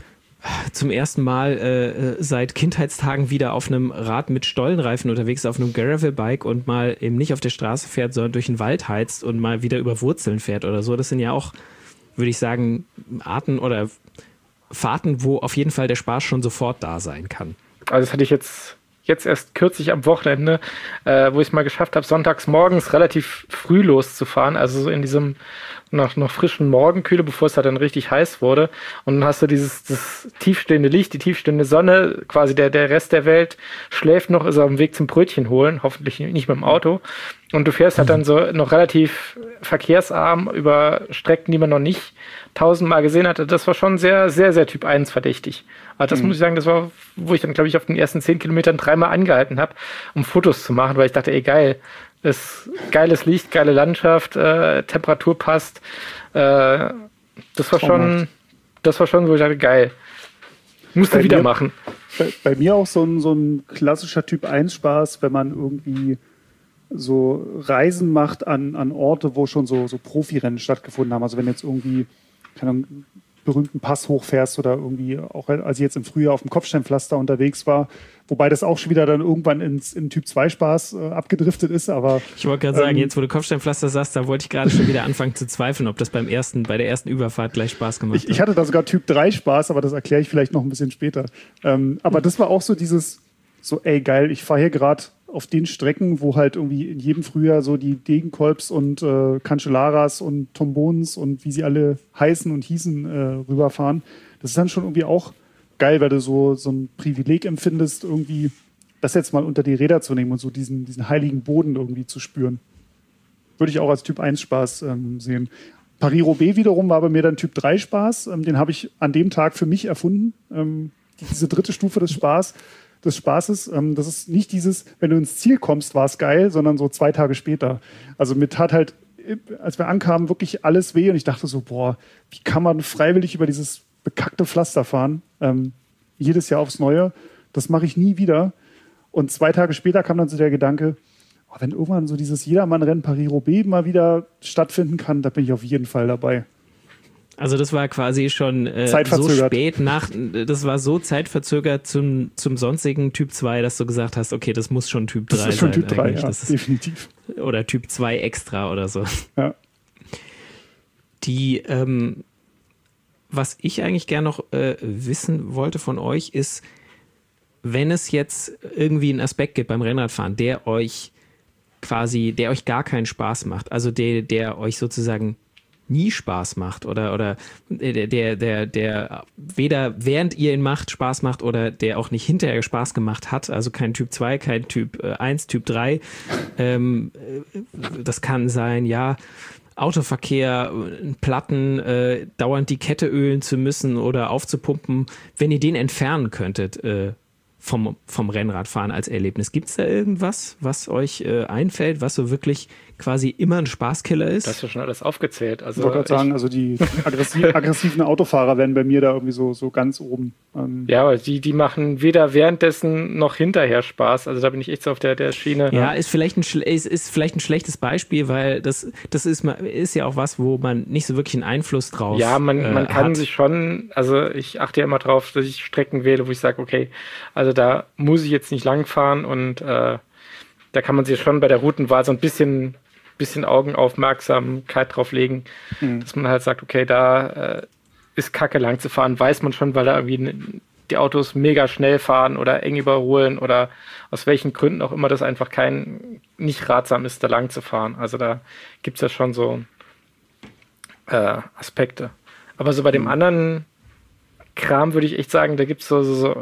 zum ersten Mal äh, seit Kindheitstagen wieder auf einem Rad mit Stollenreifen unterwegs ist, auf einem Gravelbike und mal eben nicht auf der Straße fährt, sondern durch den Wald heizt und mal wieder über Wurzeln fährt oder so. Das sind ja auch, würde ich sagen, Arten oder Fahrten, wo auf jeden Fall der Spaß schon sofort da sein kann. Also das hatte ich jetzt, jetzt erst kürzlich am Wochenende, äh, wo ich es mal geschafft habe, sonntags morgens relativ früh loszufahren, also so in diesem noch, noch frischen Morgenkühle, bevor es halt dann richtig heiß wurde. Und dann hast du dieses das tiefstehende Licht, die tiefstehende Sonne, quasi der, der Rest der Welt schläft noch, ist auf dem Weg zum Brötchen holen, hoffentlich nicht mit dem Auto. Und du fährst halt dann so noch relativ verkehrsarm über Strecken, die man noch nicht tausendmal gesehen hatte. Das war schon sehr, sehr, sehr Typ eins verdächtig. Aber das mhm. muss ich sagen, das war, wo ich dann, glaube ich, auf den ersten zehn Kilometern dreimal angehalten habe, um Fotos zu machen, weil ich dachte, ey, geil, ist geiles Licht, geile Landschaft, äh, Temperatur passt. Äh, das war schon, das war schon, wo ich dachte, geil. Musst du wieder mir, machen. Bei, bei mir auch so ein, so ein klassischer Typ eins Spaß, wenn man irgendwie so Reisen macht an, an Orte, wo schon so, so Profirennen stattgefunden haben. Also wenn jetzt irgendwie, keine Ahnung, berühmten Pass hochfährst oder irgendwie, auch als ich jetzt im Frühjahr auf dem Kopfsteinpflaster unterwegs war, wobei das auch schon wieder dann irgendwann ins, in Typ zwei Spaß äh, abgedriftet ist, aber... Ich wollte gerade ähm, sagen, jetzt wo du Kopfsteinpflaster sagst, da wollte ich gerade schon wieder anfangen zu zweifeln, ob das beim ersten, bei der ersten Überfahrt gleich Spaß gemacht hat. Ich, ich hatte da sogar Typ drei Spaß, aber das erkläre ich vielleicht noch ein bisschen später. Ähm, aber das war auch so dieses, so ey geil, ich fahre hier gerade auf den Strecken, wo halt irgendwie in jedem Frühjahr so die Degenkolbs und äh, Cancellaras und Tombons und wie sie alle heißen und hießen äh, rüberfahren. Das ist dann schon irgendwie auch geil, weil du so, so ein Privileg empfindest, irgendwie das jetzt mal unter die Räder zu nehmen und so diesen, diesen heiligen Boden irgendwie zu spüren. Würde ich auch als Typ eins Spaß ähm, sehen. Paris-Roubaix wiederum war bei mir dann Typ drei Spaß. Ähm, den habe ich an dem Tag für mich erfunden. Ähm, diese dritte Stufe des Spaß. des Spaßes. Ähm, das ist nicht dieses, wenn du ins Ziel kommst, war es geil, sondern so zwei Tage später. Also mir tat halt, als wir ankamen, wirklich alles weh und ich dachte so, boah, wie kann man freiwillig über dieses bekackte Pflaster fahren? Ähm, jedes Jahr aufs Neue. Das mache ich nie wieder. Und zwei Tage später kam dann so der Gedanke, oh, wenn irgendwann so dieses Jedermann-Rennen Paris-Roubaix mal wieder stattfinden kann, da bin ich auf jeden Fall dabei. Also das war quasi schon äh, so spät nach, das war so zeitverzögert zum, zum sonstigen Typ zwei, dass du gesagt hast, okay, das muss schon Typ drei sein. Das ist schon Typ drei, ja, das ist, definitiv. Oder Typ zwei extra oder so. Ja. Die, ähm, was ich eigentlich gerne noch äh, wissen wollte von euch, ist, wenn es jetzt irgendwie einen Aspekt gibt beim Rennradfahren, der euch quasi, der euch gar keinen Spaß macht, also der, der euch sozusagen nie Spaß macht oder, oder der, der, der, der weder während ihr ihn macht Spaß macht oder der auch nicht hinterher Spaß gemacht hat, also kein Typ zwei, kein Typ eins, Typ drei. Ähm, das kann sein, ja, Autoverkehr, Platten, äh, dauernd die Kette ölen zu müssen oder aufzupumpen. Wenn ihr den entfernen könntet äh, vom, vom Rennradfahren als Erlebnis, gibt es da irgendwas, was euch äh, einfällt, was so wirklich quasi immer ein Spaßkiller ist? Das ist ja schon alles aufgezählt. Also ich wollte gerade sagen, also die aggressiv, aggressiven Autofahrer werden bei mir da irgendwie so, so ganz oben. Ähm ja, aber die, die machen weder währenddessen noch hinterher Spaß. Also da bin ich echt so auf der, der Schiene. Ja, ist vielleicht, ein, ist, ist vielleicht ein schlechtes Beispiel, weil das, das ist, ist ja auch was, wo man nicht so wirklich einen Einfluss drauf hat. Ja, man, man äh, kann hat. sich schon, also ich achte ja immer drauf, dass ich Strecken wähle, wo ich sage, okay, also da muss ich jetzt nicht lang fahren und äh, da kann man sich schon bei der Routenwahl so ein bisschen bisschen Augenaufmerksamkeit drauf legen, mhm. dass man halt sagt, okay, da äh, ist Kacke lang zu fahren, weiß man schon, weil da irgendwie die Autos mega schnell fahren oder eng überholen oder aus welchen Gründen auch immer das einfach kein, nicht ratsam ist, da lang zu fahren. Also da gibt es ja schon so äh, Aspekte. Aber so bei dem mhm. anderen Kram würde ich echt sagen, da gibt es so, so, so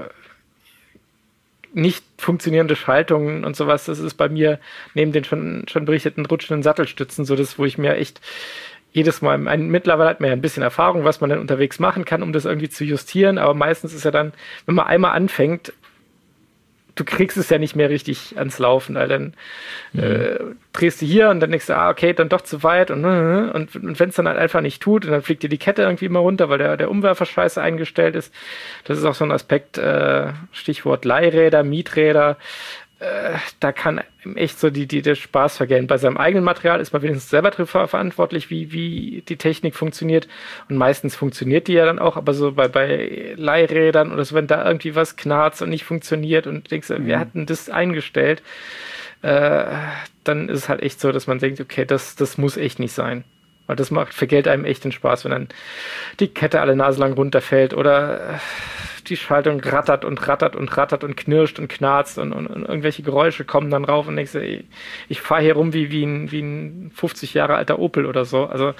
nicht funktionierende Schaltungen und sowas, das ist bei mir neben den schon, schon berichteten rutschenden Sattelstützen so das, wo ich mir echt jedes Mal, ein, mittlerweile hat man ja ein bisschen Erfahrung, was man dann unterwegs machen kann, um das irgendwie zu justieren, aber meistens ist ja dann, wenn man einmal anfängt, du kriegst es ja nicht mehr richtig ans Laufen, weil dann mhm. äh, drehst du hier und dann denkst du, ah, okay, dann doch zu weit und, und, und wenn es dann halt einfach nicht tut und dann fliegt dir die Kette irgendwie immer runter, weil der, der Umwerfer scheiße eingestellt ist. Das ist auch so ein Aspekt, äh, Stichwort Leihräder, Mieträder, äh, da kann echt so die, die, der Spaß vergehen. Bei seinem eigenen Material ist man wenigstens selber dafür verantwortlich, wie, wie die Technik funktioniert und meistens funktioniert die ja dann auch, aber so bei, bei Leihrädern oder so, wenn da irgendwie was knarzt und nicht funktioniert und du denkst, mhm. wir hatten das eingestellt, äh, dann ist es halt echt so, dass man denkt, okay, das, das muss echt nicht sein. Weil das macht, vergällt einem echt den Spaß, wenn dann die Kette alle Nase lang runterfällt oder die Schaltung rattert und rattert und rattert und knirscht und knarzt und, und, und irgendwelche Geräusche kommen dann rauf und denkst, ey, ich fahre hier rum wie, wie, ein, wie ein fünfzig Jahre alter Opel oder so. Also,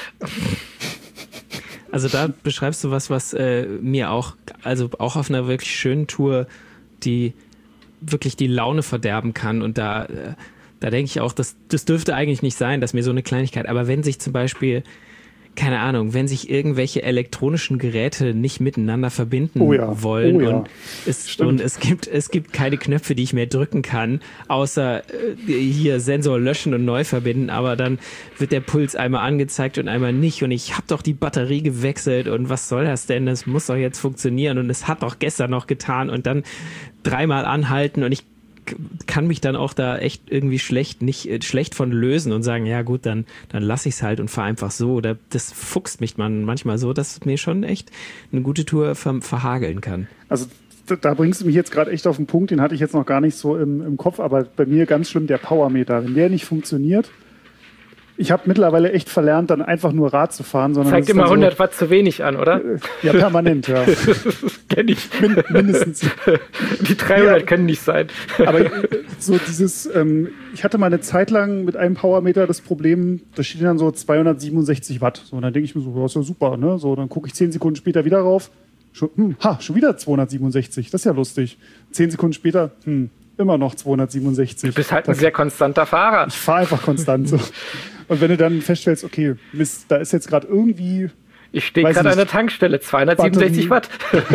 also da beschreibst du was, was äh, mir auch, also auch auf einer wirklich schönen Tour, die wirklich die Laune verderben kann und da, äh, da denke ich auch, das, das dürfte eigentlich nicht sein, dass mir so eine Kleinigkeit, aber wenn sich zum Beispiel keine Ahnung, wenn sich irgendwelche elektronischen Geräte nicht miteinander verbinden oh ja. wollen oh ja. und, es, und es gibt es gibt keine Knöpfe, die ich mehr drücken kann, außer äh, hier Sensor löschen und neu verbinden, aber dann wird der Puls einmal angezeigt und einmal nicht und ich habe doch die Batterie gewechselt und was soll das denn, das muss doch jetzt funktionieren und es hat doch gestern noch getan und dann dreimal anhalten und ich kann mich dann auch da echt irgendwie schlecht nicht äh, schlecht von lösen und sagen, ja gut, dann dann lasse ich es halt und fahre einfach so. Oder das fuchst mich man manchmal so, dass es mir schon echt eine gute Tour ver- verhageln kann. Also da, da bringst du mich jetzt gerade echt auf den Punkt, den hatte ich jetzt noch gar nicht so im, im Kopf, aber bei mir ganz schlimm der Powermeter. Wenn der nicht funktioniert, ich habe mittlerweile echt verlernt, dann einfach nur Rad zu fahren. Sondern zeigt immer hundert so, Watt zu wenig an, oder? Ja, permanent, ja. Kenn ich. Min- mindestens. Die dreihundert ja, können nicht sein. Aber so dieses, ähm, ich hatte mal eine Zeit lang mit einem Powermeter das Problem, da steht dann so zweihundertsiebenundsechzig Watt. So, und dann denke ich mir so, das ist ja super, ne? So, dann gucke ich zehn Sekunden später wieder rauf. Schon, hm, ha, schon wieder zweihundertsiebenundsechzig. Das ist ja lustig. Zehn Sekunden später, hm, immer noch zweihundertsiebenundsechzig. Du bist halt ein sehr konstanter Fahrer. Ich fahre einfach konstant so. Und wenn du dann feststellst, okay, Mist, da ist jetzt gerade irgendwie... Ich stehe gerade an der Tankstelle, zweihundertsiebenundsechzig Watt.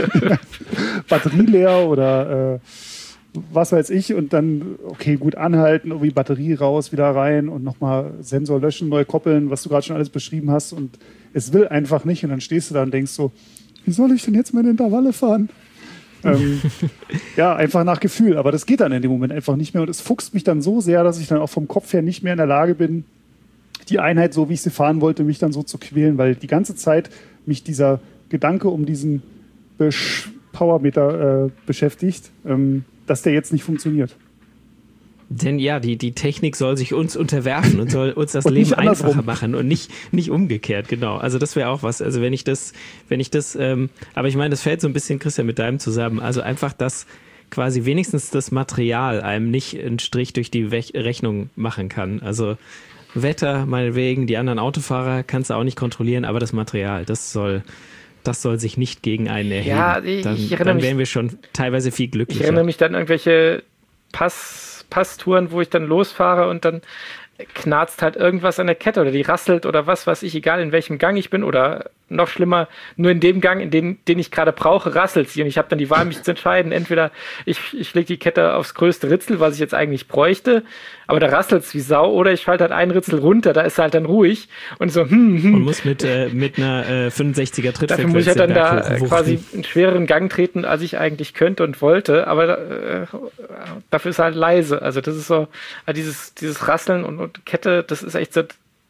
Batterie leer oder äh, was weiß ich. Und dann, okay, gut anhalten, irgendwie Batterie raus, wieder rein und nochmal Sensor löschen, neu koppeln, was du gerade schon alles beschrieben hast. Und es will einfach nicht. Und dann stehst du da und denkst so, wie soll ich denn jetzt meine Intervalle fahren? ähm, ja, einfach nach Gefühl. Aber das geht dann in dem Moment einfach nicht mehr. Und es fuchst mich dann so sehr, dass ich dann auch vom Kopf her nicht mehr in der Lage bin, die Einheit, so wie ich sie fahren wollte, mich dann so zu quälen, weil die ganze Zeit mich dieser Gedanke um diesen Besch- Powermeter äh, beschäftigt, ähm, dass der jetzt nicht funktioniert. Denn ja, die, die Technik soll sich uns unterwerfen und soll uns das Leben einfacher machen und nicht, nicht umgekehrt, genau. Also das wäre auch was. Also wenn ich das, wenn ich das, ähm, aber ich meine, das fällt so ein bisschen, Christian, mit deinem zusammen. Also einfach, dass quasi wenigstens das Material einem nicht einen Strich durch die We- Rechnung machen kann. Also Wetter, meinetwegen, die anderen Autofahrer kannst du auch nicht kontrollieren, aber das Material, das soll... Das soll sich nicht gegen einen erheben. Ja, ich, dann, ich dann mich, wären wir schon teilweise viel glücklicher. Ich erinnere mich dann an irgendwelche Pass, Passtouren, wo ich dann losfahre und dann knarzt halt irgendwas an der Kette oder die rasselt oder was weiß ich, egal in welchem Gang ich bin oder noch schlimmer, nur in dem Gang, in den, den ich gerade brauche, rasselt sie und ich habe dann die Wahl, mich zu entscheiden, entweder ich, ich lege die Kette aufs größte Ritzel, was ich jetzt eigentlich bräuchte, aber da rasselt es wie Sau, oder ich schalte halt einen Ritzel runter, da ist halt dann ruhig und so hm, hm. Und muss mit, äh, mit einer äh, fünfundsechziger Trittfrequenz. Dafür muss ich halt dann da äh, quasi einen schwereren Gang treten, als ich eigentlich könnte und wollte, aber äh, dafür ist halt leise, also das ist so, äh, dieses, dieses Rasseln und, und Kette, das ist echt so,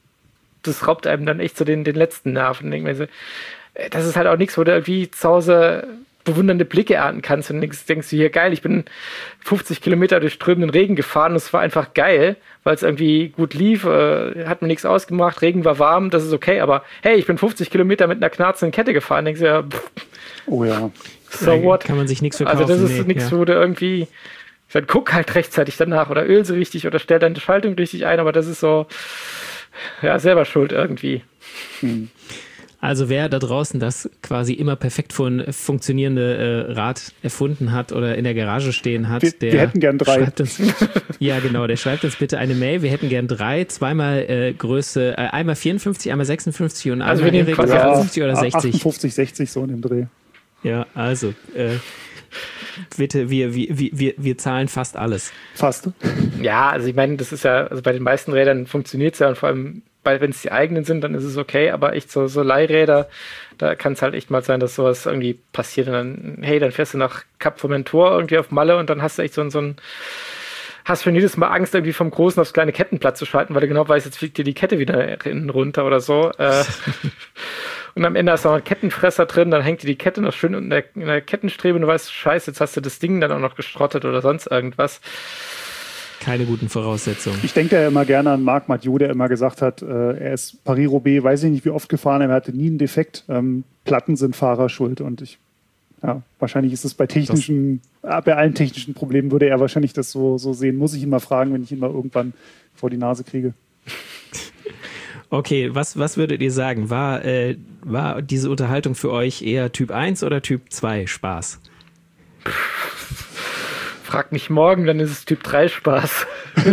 das raubt einem dann echt so den, den letzten Nerv. Und denkt mir so, das ist halt auch nichts, wo du irgendwie zu Hause bewundernde Blicke ernten kannst und denkst, denkst du hier, geil, ich bin fünfzig Kilometer durch strömenden Regen gefahren und es war einfach geil, weil es irgendwie gut lief, äh, hat mir nichts ausgemacht, Regen war warm, das ist okay, aber hey, ich bin fünfzig Kilometer mit einer knarzenden Kette gefahren, denkst du ja, pff, oh ja, so what? Kann man sich nichts verkaufen. Also das ist nee, nichts, ja. wo du irgendwie, dann guck halt rechtzeitig danach oder öl sie richtig oder stell deine Schaltung richtig ein, aber das ist so, ja, selber schuld irgendwie. Hm. Also wer da draußen das quasi immer perfekt fun- funktionierende äh, Rad erfunden hat oder in der Garage stehen hat, wir, der wir hätten gern drei. Schreibt uns, ja genau, der schreibt uns bitte eine Mail. Wir hätten gern drei, zweimal äh, Größe, äh, einmal vierundfünfzig, einmal sechsundfünfzig und Also einmal wir nehmen quasi fünfzig oder sechzig. achtundfünfzig, sechzig so in dem Dreh. Ja, also äh, bitte, wir, wir, wir, wir zahlen fast alles. Fast. Ja, also ich meine, das ist ja, also bei den meisten Rädern funktioniert es ja und vor allem, wenn es die eigenen sind, dann ist es okay, aber echt so, so Leihräder, da kann es halt echt mal sein, dass sowas irgendwie passiert und dann, hey, dann fährst du nach Cap Formentor irgendwie auf Malle und dann hast du echt so, so ein, hast schon jedes Mal Angst, irgendwie vom Großen aufs kleine Kettenblatt zu schalten, weil du genau weißt, jetzt fliegt dir die Kette wieder hinten runter oder so. Äh, und am Ende hast du noch einen Kettenfresser drin, dann hängt dir die Kette noch schön in der, in der Kettenstrebe und du weißt, scheiße, jetzt hast du das Ding dann auch noch geschrottet oder sonst irgendwas. Keine guten Voraussetzungen. Ich denke ja immer gerne an Marc Mathieu, der immer gesagt hat, äh, er ist Paris-Roubaix, weiß ich nicht wie oft gefahren, er hatte nie einen Defekt. Ähm, Platten sind Fahrer schuld und ich, ja, wahrscheinlich ist es bei technischen, äh, bei allen technischen Problemen würde er wahrscheinlich das so, so sehen. Muss ich ihn mal fragen, wenn ich ihn mal irgendwann vor die Nase kriege. Okay, was, was würdet ihr sagen? War, äh, war diese Unterhaltung für euch eher Typ eins oder Typ zwei Spaß? Frag mich morgen, dann ist es Typ drei Spaß.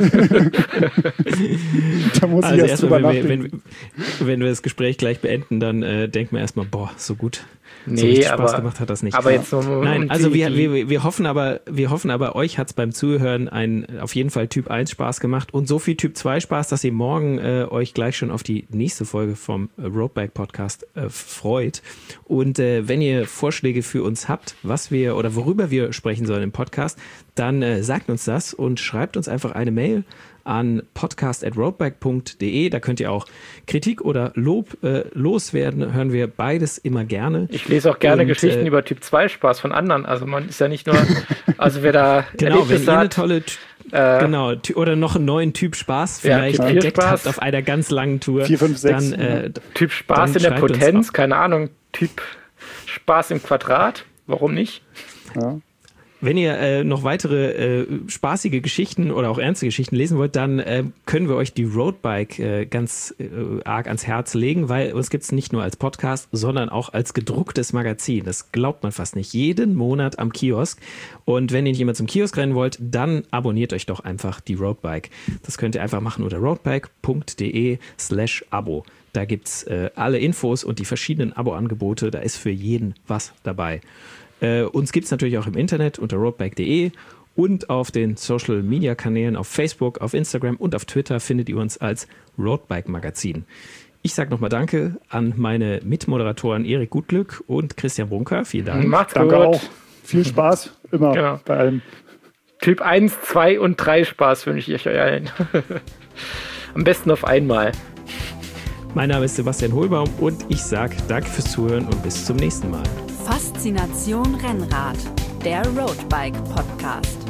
Da muss Also ich erst drüber erstmal, wenn, nachdenken. wenn, wenn wir das Gespräch gleich beenden, dann äh, denkt man erstmal, boah, so gut. So Nee, richtig Spaß aber- gemacht hat das nicht. Aber jetzt so um Nein, also die, wir, die, wir, wir hoffen aber, wir hoffen aber, euch hat's beim Zuhören ein, auf jeden Fall Typ eins Spaß gemacht und so viel Typ zwei Spaß, dass ihr morgen äh, euch gleich schon auf die nächste Folge vom äh, Roadbike Podcast äh, freut. Und äh, wenn ihr Vorschläge für uns habt, was wir oder worüber wir sprechen sollen im Podcast, dann äh, sagt uns das und schreibt uns einfach eine Mail an podcast at roadbike punkt de. Da könnt ihr auch Kritik oder Lob äh, loswerden. Hören wir beides immer gerne. ich lese auch gerne Und, Geschichten äh, über Typ zwei Spaß von anderen. Also man ist ja nicht nur, also wer da Genau, wenn Erlebnisse ihr eine hat, tolle, äh, genau, ty- oder noch einen neuen Typ Spaß Ja, vielleicht Typ vier entdeckt Spaß. habt auf einer ganz langen Tour, Vier, fünf, sechs, dann äh, Typ Spaß dann in der schreibt uns Potenz, auch. keine Ahnung, Typ Spaß im Quadrat, warum nicht? Ja. wenn ihr äh, noch weitere äh, spaßige Geschichten oder auch ernste Geschichten lesen wollt, dann äh, können wir euch die Roadbike äh, ganz äh, arg ans Herz legen, weil uns gibt es nicht nur als Podcast, sondern auch als gedrucktes Magazin. Das glaubt man fast nicht. Jeden Monat am Kiosk. Und wenn ihr nicht immer zum Kiosk rennen wollt, dann abonniert euch doch einfach die Roadbike. Das könnt ihr einfach machen unter roadbike punkt de slash abo. Da gibt es äh, alle Infos und die verschiedenen Abo-Angebote. Da ist für jeden was dabei. Äh, uns gibt es natürlich auch im Internet unter roadbike punkt de und auf den Social-Media-Kanälen auf Facebook, auf Instagram und auf Twitter findet ihr uns als Roadbike-Magazin. Ich sage nochmal Danke an meine Mitmoderatoren Erik Gutglück und Christian Brunker. Vielen Dank. Macht's Danke gut. auch. Viel Spaß, immer Genau. bei allem. Typ eins, zwei und drei Spaß wünsche ich euch allen. Am besten auf einmal. Mein Name ist Sebastian Hohlbaum und ich sage Danke fürs Zuhören und bis zum nächsten Mal. Faszination Rennrad, der Roadbike Podcast.